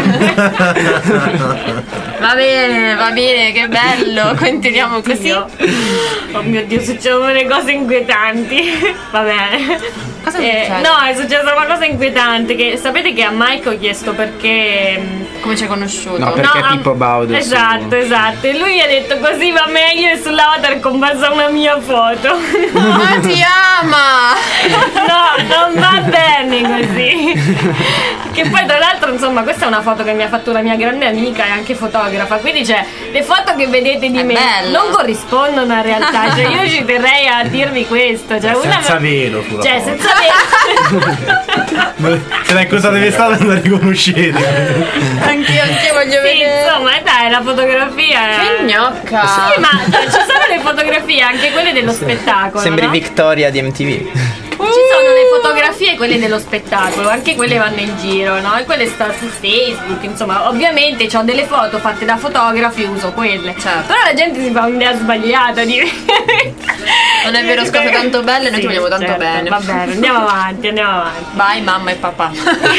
Va bene, che bello, continuiamo così. Oh mio Dio, succedono delle cose inquietanti. Va bene. Cosa succede? No, è successa una cosa inquietante. Che sapete che a Mike ho chiesto perché. Come ci hai conosciuto? No, perché Pippo Baudo Esatto. E lui mi ha detto così va meglio e sull'avatar è comparsa una mia foto. Ma ti ama! No, non va bene così. Che poi tra l'altro insomma questa è una foto che mi ha fatto una mia grande amica e anche fotografa. Quindi cioè le foto che vedete di È me bello. non corrispondono a realtà. Cioè io ci terrei a dirvi questo. Cioè, Senza velo sulla Cioè foto. senza velo. Se la cosa deve stare non la riconoscete. Anch'io voglio Sì, vedere. insomma, dai, la fotografia. Che gnocca! Sì, ma ci sono le fotografie, anche quelle dello spettacolo. Sembri no? Victoria di MTV. Ci sono le fotografie, quelle dello spettacolo, anche quelle vanno in giro, no? E quelle sta su Facebook, insomma, ovviamente ho delle foto fatte da fotografi, uso quelle. Certo. Però la gente si fa un'idea sbagliata di Non è vero, scopre tanto belle, noi ci vogliamo tanto certo. bene. Va bene, andiamo avanti. Vai mamma e papà.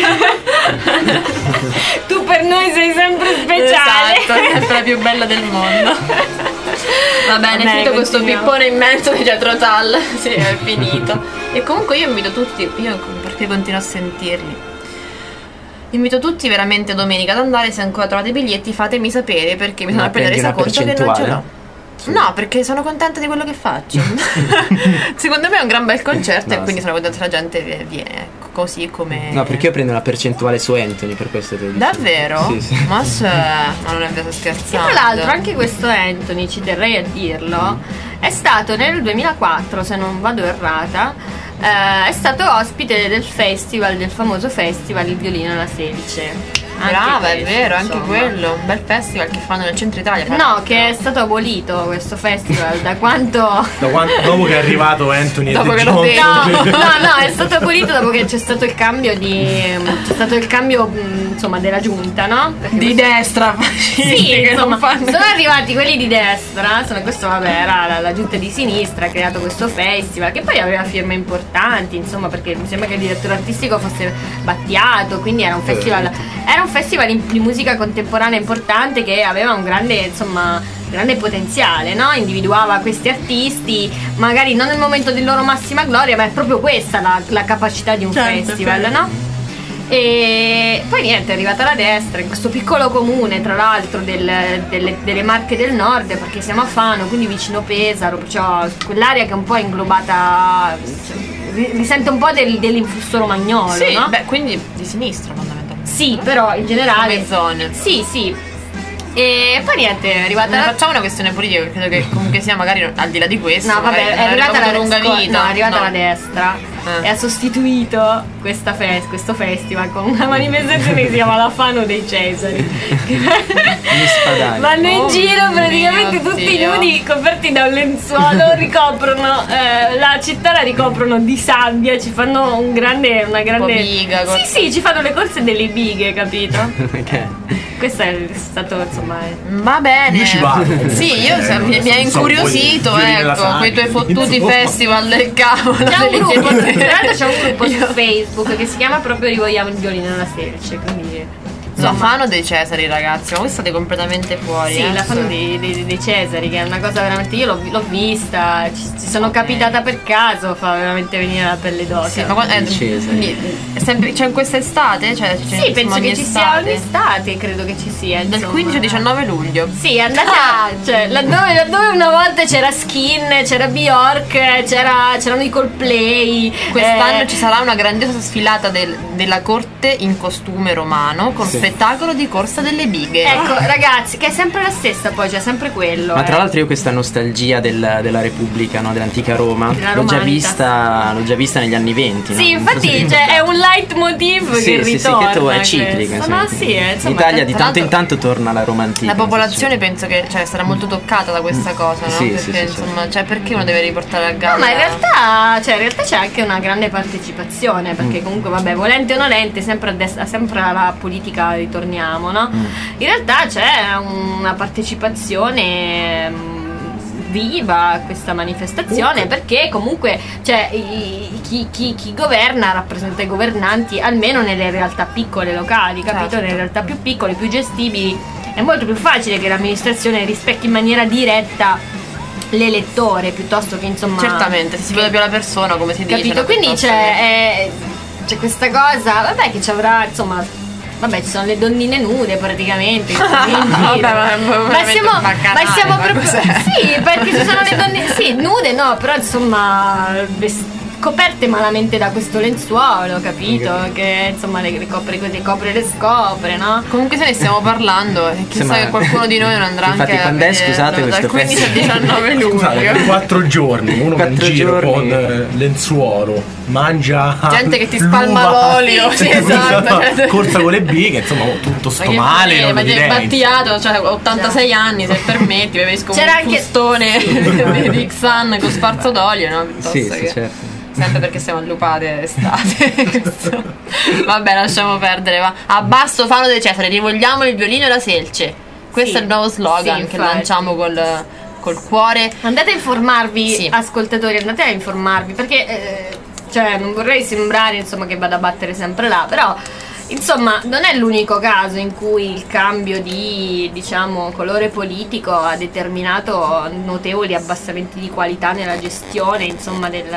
Tu per noi sei sempre speciale. Esatto, sempre la più bella del mondo. Va bene, è finito questo continuiamo. pippone immenso di Jethro Tull. Sì, è finito. E comunque io invito tutti, perché continuo a sentirli. Invito tutti veramente domenica ad andare, se ancora trovate i biglietti fatemi sapere perché mi sono Ma appena prendi resa una conto che non ce percentuale? l'ho. No, perché sono contenta di quello che faccio. Secondo me è un gran bel concerto e quindi sono contenta che la gente viene così come... No, perché io prendo la percentuale su Anthony, per questo te lo dico. Davvero? Sì. Ma non è vero, scherzando. E tra l'altro anche questo Anthony, ci terrei a dirlo, è stato nel 2004, se non vado errata, è stato ospite del famoso festival Il Violino alla Selice. Brava, è vero, anche quello, un bel festival che fanno nel centro Italia. No, che è stato abolito questo festival da quanto dopo che è arrivato Anthony dopo che no, è stato abolito dopo che c'è stato il cambio insomma della giunta, no? Perché di destra, sì, insomma, sono arrivati quelli di destra, questo vabbè era la giunta di sinistra, ha creato questo festival che poi aveva firme importanti, insomma, perché mi sembra che il direttore artistico fosse Battiato, quindi era un festival di musica contemporanea importante che aveva un grande potenziale, no? Individuava questi artisti magari non nel momento di loro massima gloria, ma è proprio questa la capacità di un festival, no? E poi niente, è arrivata la destra in questo piccolo comune, tra l'altro delle Marche del Nord, perché siamo a Fano, quindi vicino Pesaro, perciò quell'area che è un po' inglobata, risente un po' dell'influsso romagnolo, sì, no? Beh, quindi di sinistra fondamentalmente. Sì, però in generale come zone. Sì. E poi niente, è arrivata facciamo una questione politica, che credo che comunque sia magari al di là di questo. No, vabbè, è arrivata la lunga vita. No, è arrivata la destra e ha sostituito questo festival con una manifestazione che si chiama la Fano dei Cesari. Vanno in giro praticamente tutti nudi, coperti da un lenzuolo, ricoprono la città, la ricoprono di sabbia, ci fanno una grande biga. Sì, ci fanno le corse delle bighe, capito? Ok. Questo è stato, insomma. Va bene. Io ci vado. Sì, mi ha incuriosito, ecco, quei tuoi fottuti festival del cavolo. C'è un gruppo su Facebook che si chiama proprio Rivogliamo il Violino alla Selice, quindi la Fano dei Cesari, ragazzi, ma voi state completamente fuori. Sì, la Fano dei Cesari, che è una cosa veramente. Io l'ho vista, ci sono capitata per caso, fa veramente venire la pelle d'oca. Sì, ma è sempre, c'è quest'estate? Sì, penso che ci sia un'estate, credo che ci sia. Dal 15 al 19 luglio. Sì, andate laddove una volta c'era Skin, c'era Bjork, c'erano i Coldplay. Quest'anno ci sarà una grandiosa sfilata della corte in costume romano con spettacolo di corsa delle bighe. Ecco, ragazzi, che è sempre la stessa, poi c'è sempre quello. Ma tra l'altro io questa nostalgia della Repubblica, no? Dell'antica Roma, l'ho già vista negli anni 20. Sì, no? infatti è un leitmotiv che ritorna. Sì, che è ciclica. No, sì, in Italia di tanto in tanto torna la Roma antica. La popolazione penso che sarà molto toccata da questa cosa, no? Sì, perché insomma, perché uno deve riportare a galla? No, ma in realtà c'è anche una grande partecipazione, perché comunque vabbè, volente o nolente, sempre alla politica ritorniamo, no? In realtà c'è una partecipazione viva a questa manifestazione, perché comunque chi governa rappresenta i governanti, almeno nelle realtà piccole locali, capito? Certo. Nelle realtà più piccole, più gestibili, è molto più facile che l'amministrazione rispecchi in maniera diretta l'elettore, piuttosto che insomma. Certamente, si vede più la persona, come si dice. Capito? Quindi c'è questa cosa, vabbè, che ci avrà, insomma. Vabbè, ci sono le donnine nude praticamente. Ma siamo proprio. Sì, perché ci sono le donne. Sì, nude no, però insomma coperte malamente da questo lenzuolo, capito? Che insomma le copre così, copre le scopre, no? Comunque se ne stiamo parlando e chissà che qualcuno di noi non andrà infatti, anche quando è, scusate, dal 15 al 19 luglio. Scusate, 4 giorni, uno va in giro con lenzuolo, mangia gente che ti spalma l'olio. Sì, esatto. Corsa con le bighe, insomma, tutto sto male. Ma ti è Battiato, cioè 86 anni, se permetti, avevi scoperto c'era un fustone di Xan con sparso d'olio, no? Sì, certo. Sempre perché siamo allupate estate. Vabbè, lasciamo perdere, va. Abbasso Fano dei Cesari, rivogliamo il violino e la selce. Questo è il nuovo slogan che lanciamo col cuore. Andate a informarvi, ascoltatori, andate a informarvi, perché non vorrei sembrare insomma che vada a battere sempre là, però insomma non è l'unico caso in cui il cambio di, diciamo, colore politico ha determinato notevoli abbassamenti di qualità nella gestione, insomma, del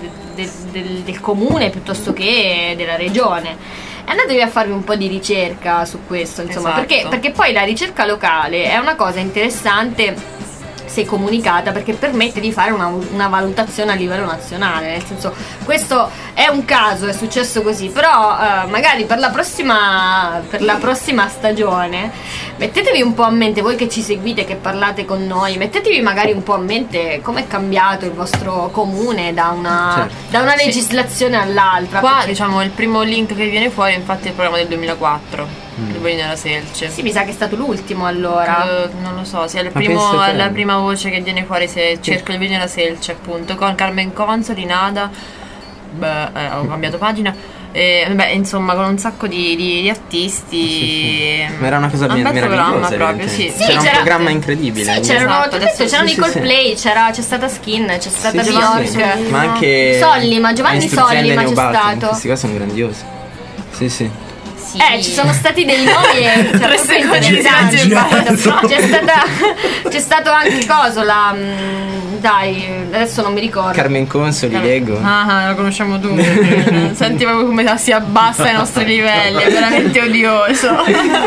comune piuttosto che della regione. Andatevi a farvi un po' di ricerca su questo, insomma, esatto. perché poi la ricerca locale è una cosa interessante sei comunicata, perché permette di fare una valutazione a livello nazionale, nel senso, questo è un caso, è successo così, però magari per la prossima stagione mettetevi un po' a mente, voi che ci seguite, che parlate con noi, mettetevi magari un po' a mente come è cambiato il vostro comune da una legislazione all'altra. Qua diciamo il primo link che viene fuori infatti è il programma del 2004, il Vigno della Selce. Sì, mi sa che è stato l'ultimo allora. Non lo so, è la prima voce che viene fuori se cerco il Vigno della Selce, appunto, con Carmen Consoli, Nada. Ho cambiato pagina. Insomma, con un sacco di artisti. Ma era una cosa meravigliosa proprio, c'era un programma incredibile. Sì, c'erano i Coldplay, c'è stata Skin, c'è stata Bjork, ma anche Solli, ma Giovanni Solli, ma c'è stato. Questi qua sono grandiosi. Sì. Ci sono stati dei nomi c'è stato anche dai, adesso non mi ricordo. Carmen Consoli, leggo. La conosciamo tutti. Senti proprio come si abbassa ai nostri livelli, è veramente odioso.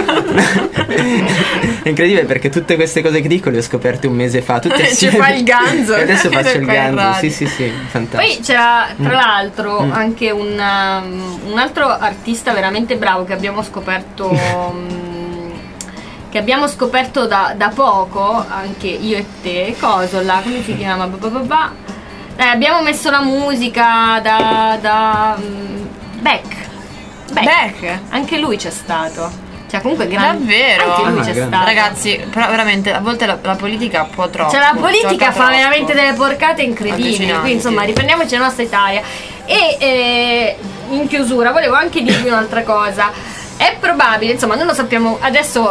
È incredibile perché tutte queste cose che dico le ho scoperte un mese fa, tutte assieme. Ci fai il ganzo. E adesso faccio il ganzo. Sì, fantastico. Poi c'era tra l'altro anche un altro artista veramente bravo che abbiamo scoperto da poco, anche io e te, come si chiama? Abbiamo messo la musica da Beck. Anche lui c'è stato. Cioè comunque davvero anche lui c'è stato. Ragazzi, però veramente a volte la politica può troppo. Cioè la politica fa veramente delle porcate incredibili. Quindi insomma riprendiamoci la nostra Italia. E in chiusura volevo anche dirvi un'altra cosa. È probabile, insomma, non lo sappiamo adesso.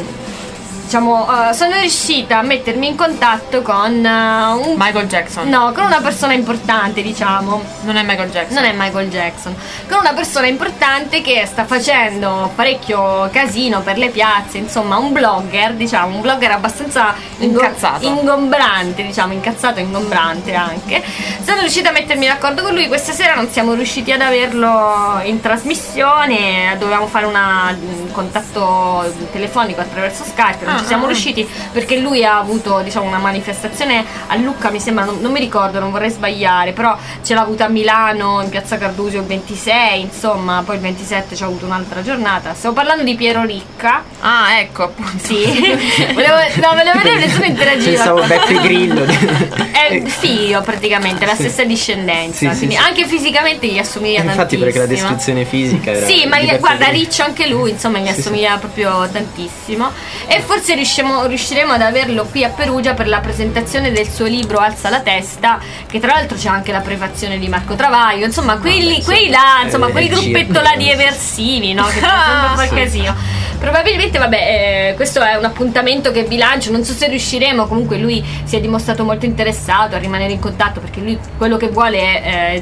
Sono riuscita a mettermi in contatto con Michael Jackson. No, con una persona importante, diciamo. Non è Michael Jackson. Con una persona importante che sta facendo parecchio casino per le piazze, insomma, un blogger abbastanza ingombrante, incazzato e ingombrante anche. Sono riuscita a mettermi d'accordo con lui. Questa sera non siamo riusciti ad averlo in trasmissione, dovevamo fare un contatto telefonico attraverso Skype. Ci siamo riusciti perché lui ha avuto una manifestazione a Lucca, mi sembra, non mi ricordo, non vorrei sbagliare, però ce l'ha avuta a Milano in piazza Cardusio il 26, insomma, poi il 27 c'ha avuto un'altra giornata. Stiamo parlando di Piero Ricca. Ecco, appunto. Sì. volevo vedere, nessuno interagiva. Pensavo Beppe Grillo. È il figlio praticamente, la stessa discendenza, quindi anche fisicamente gli assomiglia tantissimo. Infatti perché la descrizione fisica era ma guarda, Riccio anche lui, insomma, gli assomiglia proprio tantissimo. E forse riusciremo ad averlo qui a Perugia per la presentazione del suo libro Alza la testa, che tra l'altro c'è anche la prefazione di Marco Travaglio, insomma quel gruppetto là di eversivi, no? Che fa sempre casino. Probabilmente questo è un appuntamento che vi lancio, non so se riusciremo, comunque lui si è dimostrato molto interessato a rimanere in contatto, perché lui quello che vuole è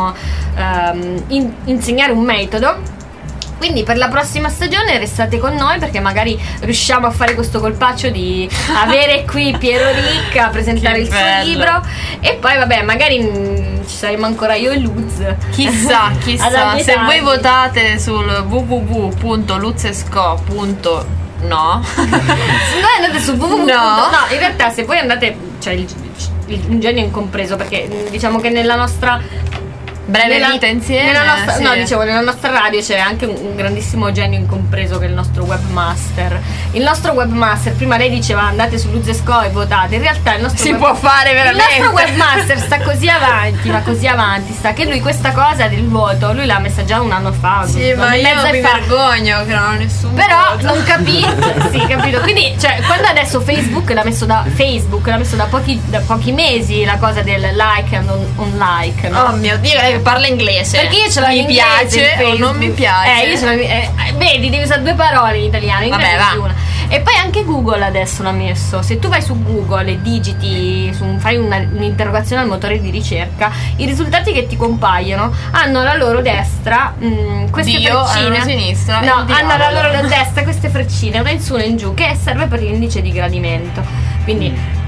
insegnare un metodo. Quindi per la prossima stagione restate con noi, perché magari riusciamo a fare questo colpaccio di avere qui Piero Ricca a presentare il suo libro. E poi magari ci saremo ancora io e Luz. Chissà. Se voi votate sul www.luzzesco.no no, andate su www. No, in realtà se voi andate, un genio incompreso, perché diciamo che nella nostra vita insieme nella nostra radio c'è anche un grandissimo genio incompreso, che è il nostro webmaster. Prima lei diceva andate su Luzzesco e votate, in realtà il nostro può fare veramente. Il nostro webmaster sta così avanti sta che lui questa cosa del voto lui l'ha messa già un anno fa. Ma io mi vergogno che non ho nessuno però voto. Non capito. Sì, capito. Quindi quando adesso Facebook l'ha messo da pochi mesi la cosa del like and unlike, no? Oh mio Dio, parla inglese. Perché io ce l'ho in inglese, piace o non mi piace. Vedi, devi usare due parole in italiano, in inglese una. E poi anche Google adesso l'ha messo. Se tu vai su Google e digiti, fai un'interrogazione al motore di ricerca, i risultati che ti compaiono hanno alla loro destra queste freccine. Alla sinistra. No, hanno alla loro destra queste freccine, una in su e una in giù, che serve per l'indice di gradimento. Quindi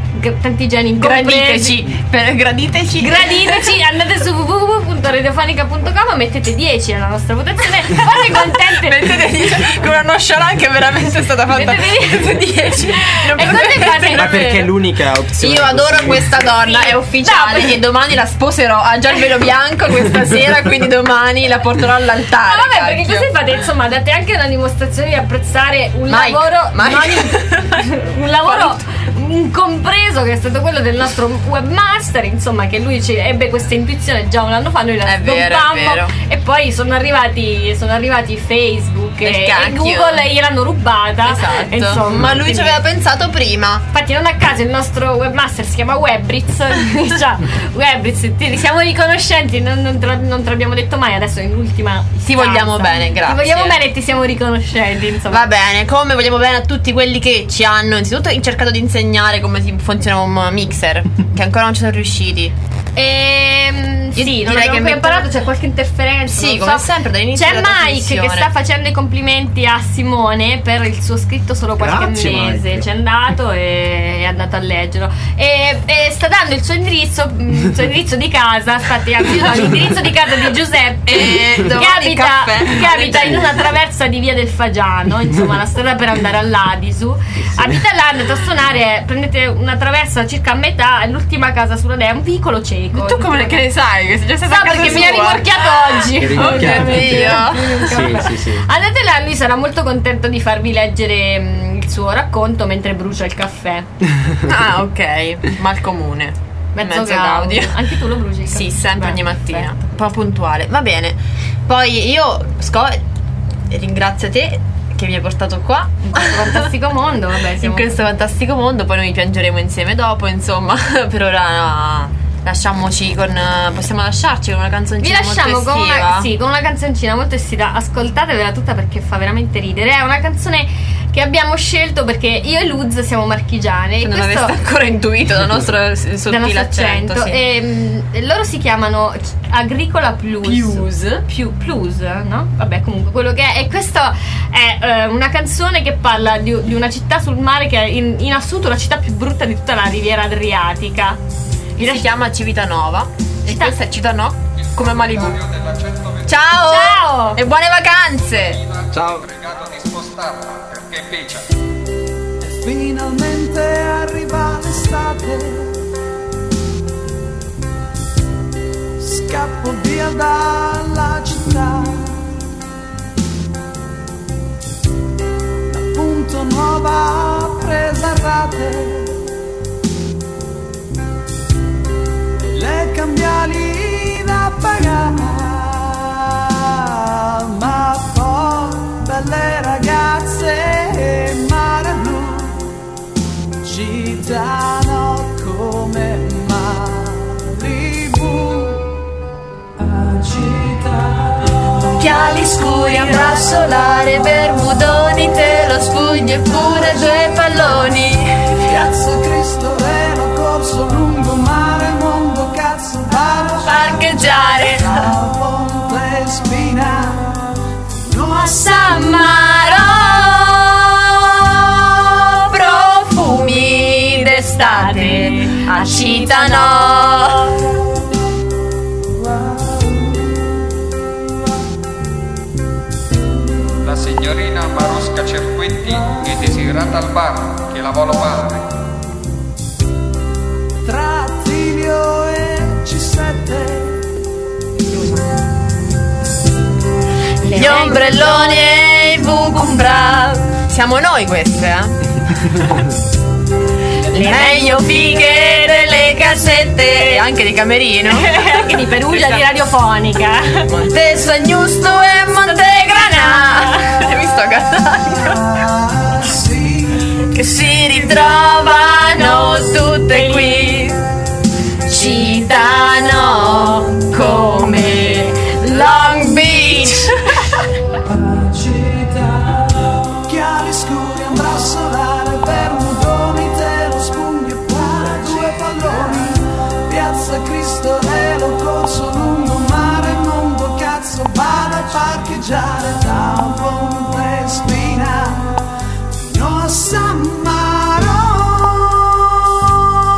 tanti geni graditeci, andate su www.radiofonica.com, mettete 10 alla nostra votazione, fate contente, mettete 10 con una nonchalance che veramente è stata fatta. Mettete 10 ma perché è l'unica opzione. Io adoro questa donna, è ufficiale, e domani la sposerò, ha già il velo bianco questa sera, quindi domani la porterò all'altare. No, vabbè, perché così fate, insomma, date anche una dimostrazione di apprezzare un lavoro un lavoro incompreso, che è stato quello del nostro webmaster, insomma, che lui ebbe questa intuizione già un anno fa, noi la sdompammo, e poi sono arrivati Facebook e Google gliel'hanno rubata. Esatto. Insomma, ma lui ci aveva pensato prima. Infatti non a caso il nostro webmaster si chiama Webriz. Cioè, Webriz, ti siamo riconoscenti, non te l'abbiamo detto mai, adesso in ultima ti vogliamo bene, grazie. Ti vogliamo bene e ti siamo riconoscenti, insomma. Va bene, come vogliamo bene a tutti quelli che ci hanno innanzitutto cercato di insegnare come funziona un mixer, che ancora non ci sono riusciti. Sì, non abbiamo ancora imparato, c'è qualche interferenza. Sì, come sempre dall'inizio. C'è Mike che sta facendo i complimenti a Simone per il suo scritto solo qualche mese. Mike. C'è andato e è andato a leggerlo. E sta dando il suo indirizzo di casa. Infatti, l'indirizzo di casa di Giuseppe che abita in una traversa di via del Fagiano, insomma, la strada per andare all'Adisu. Abita là, andate a suonare, prendete una traversa circa a metà, l'ultima casa sulla destra, un vicolo cieco. Tu come che ne sai? Che sei già stata perché mi ha rimorchiato oggi. Sì. Andate là, lui sarà molto contento di farvi leggere il suo racconto mentre brucia il caffè. Ah, ok, mal comune. Mezzo gaudio. Anche tu lo bruci il caffè? Sì, sempre, ogni mattina. Un po' puntuale. Va bene. Poi io ringrazio te che mi hai portato qua in questo fantastico mondo. Vabbè, in questo fantastico mondo. Poi noi piangeremo insieme dopo, insomma. Per ora possiamo lasciarci con una canzoncina. Vi lasciamo molto estiva. con una canzoncina molto estiva. Ascoltatevela tutta perché fa veramente ridere. È una canzone che abbiamo scelto perché io e Luz siamo marchigiane. Non aveste ancora intuito dal nostro sottile accento. Sì. E loro si chiamano Agricola Plus, no? Vabbè, comunque quello che è. E questa è una canzone che parla di una città sul mare che è in assoluto la città più brutta di tutta la riviera adriatica. Si chiama Civitanova. E questa è Città come Malibu. Ciao e buone vacanze. Ciao. Pregato di spostarla perché piccia. Finalmente arriva l'estate. Scappo via dalla città. Appunto nuova presa a rate. Le cambiali da pagare, ma poi belle ragazze, mare blu, gitano come Malibu, agitano. Occhiali scuri, ambra solare, bermudoni, te lo spugno e pure 2 palloni. Piazza Cristo era corso lungo mare, mondo cazzo vado a parcheggiare da Ponte Spina fino a Sammarò, profumi d'estate agitano. La signorina Marosca Cerquetti è desiderata al bar che la vuole fare. tra Attilio e C7. Gli ombrelloni e i Vucumbra. Siamo noi queste, Le meglio fighe delle casette, anche di Camerino, anche di Perugia, di Radiofonica, Monte Sagnusto e Montegranà. Hai visto cantare? Che si ritrovano tutte qui, citano come Long Beach. Occhiali scuri, ambra solare, bermudoni, te lo spugno e pure 2 palloni. Piazza Cristo Relo, corso lungo mare, mondo cazzo vado a parcheggiare da Ponte Spina fino a Sammarò.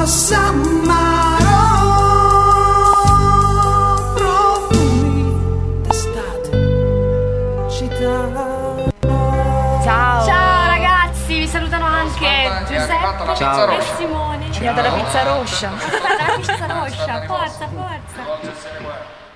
Massamaro, profumi d'estate, città. Ciao ragazzi, vi salutano anche Giuseppe Ciao. e Simone. Ci è arrivata la pizza roscia. La pizza roscia, forza.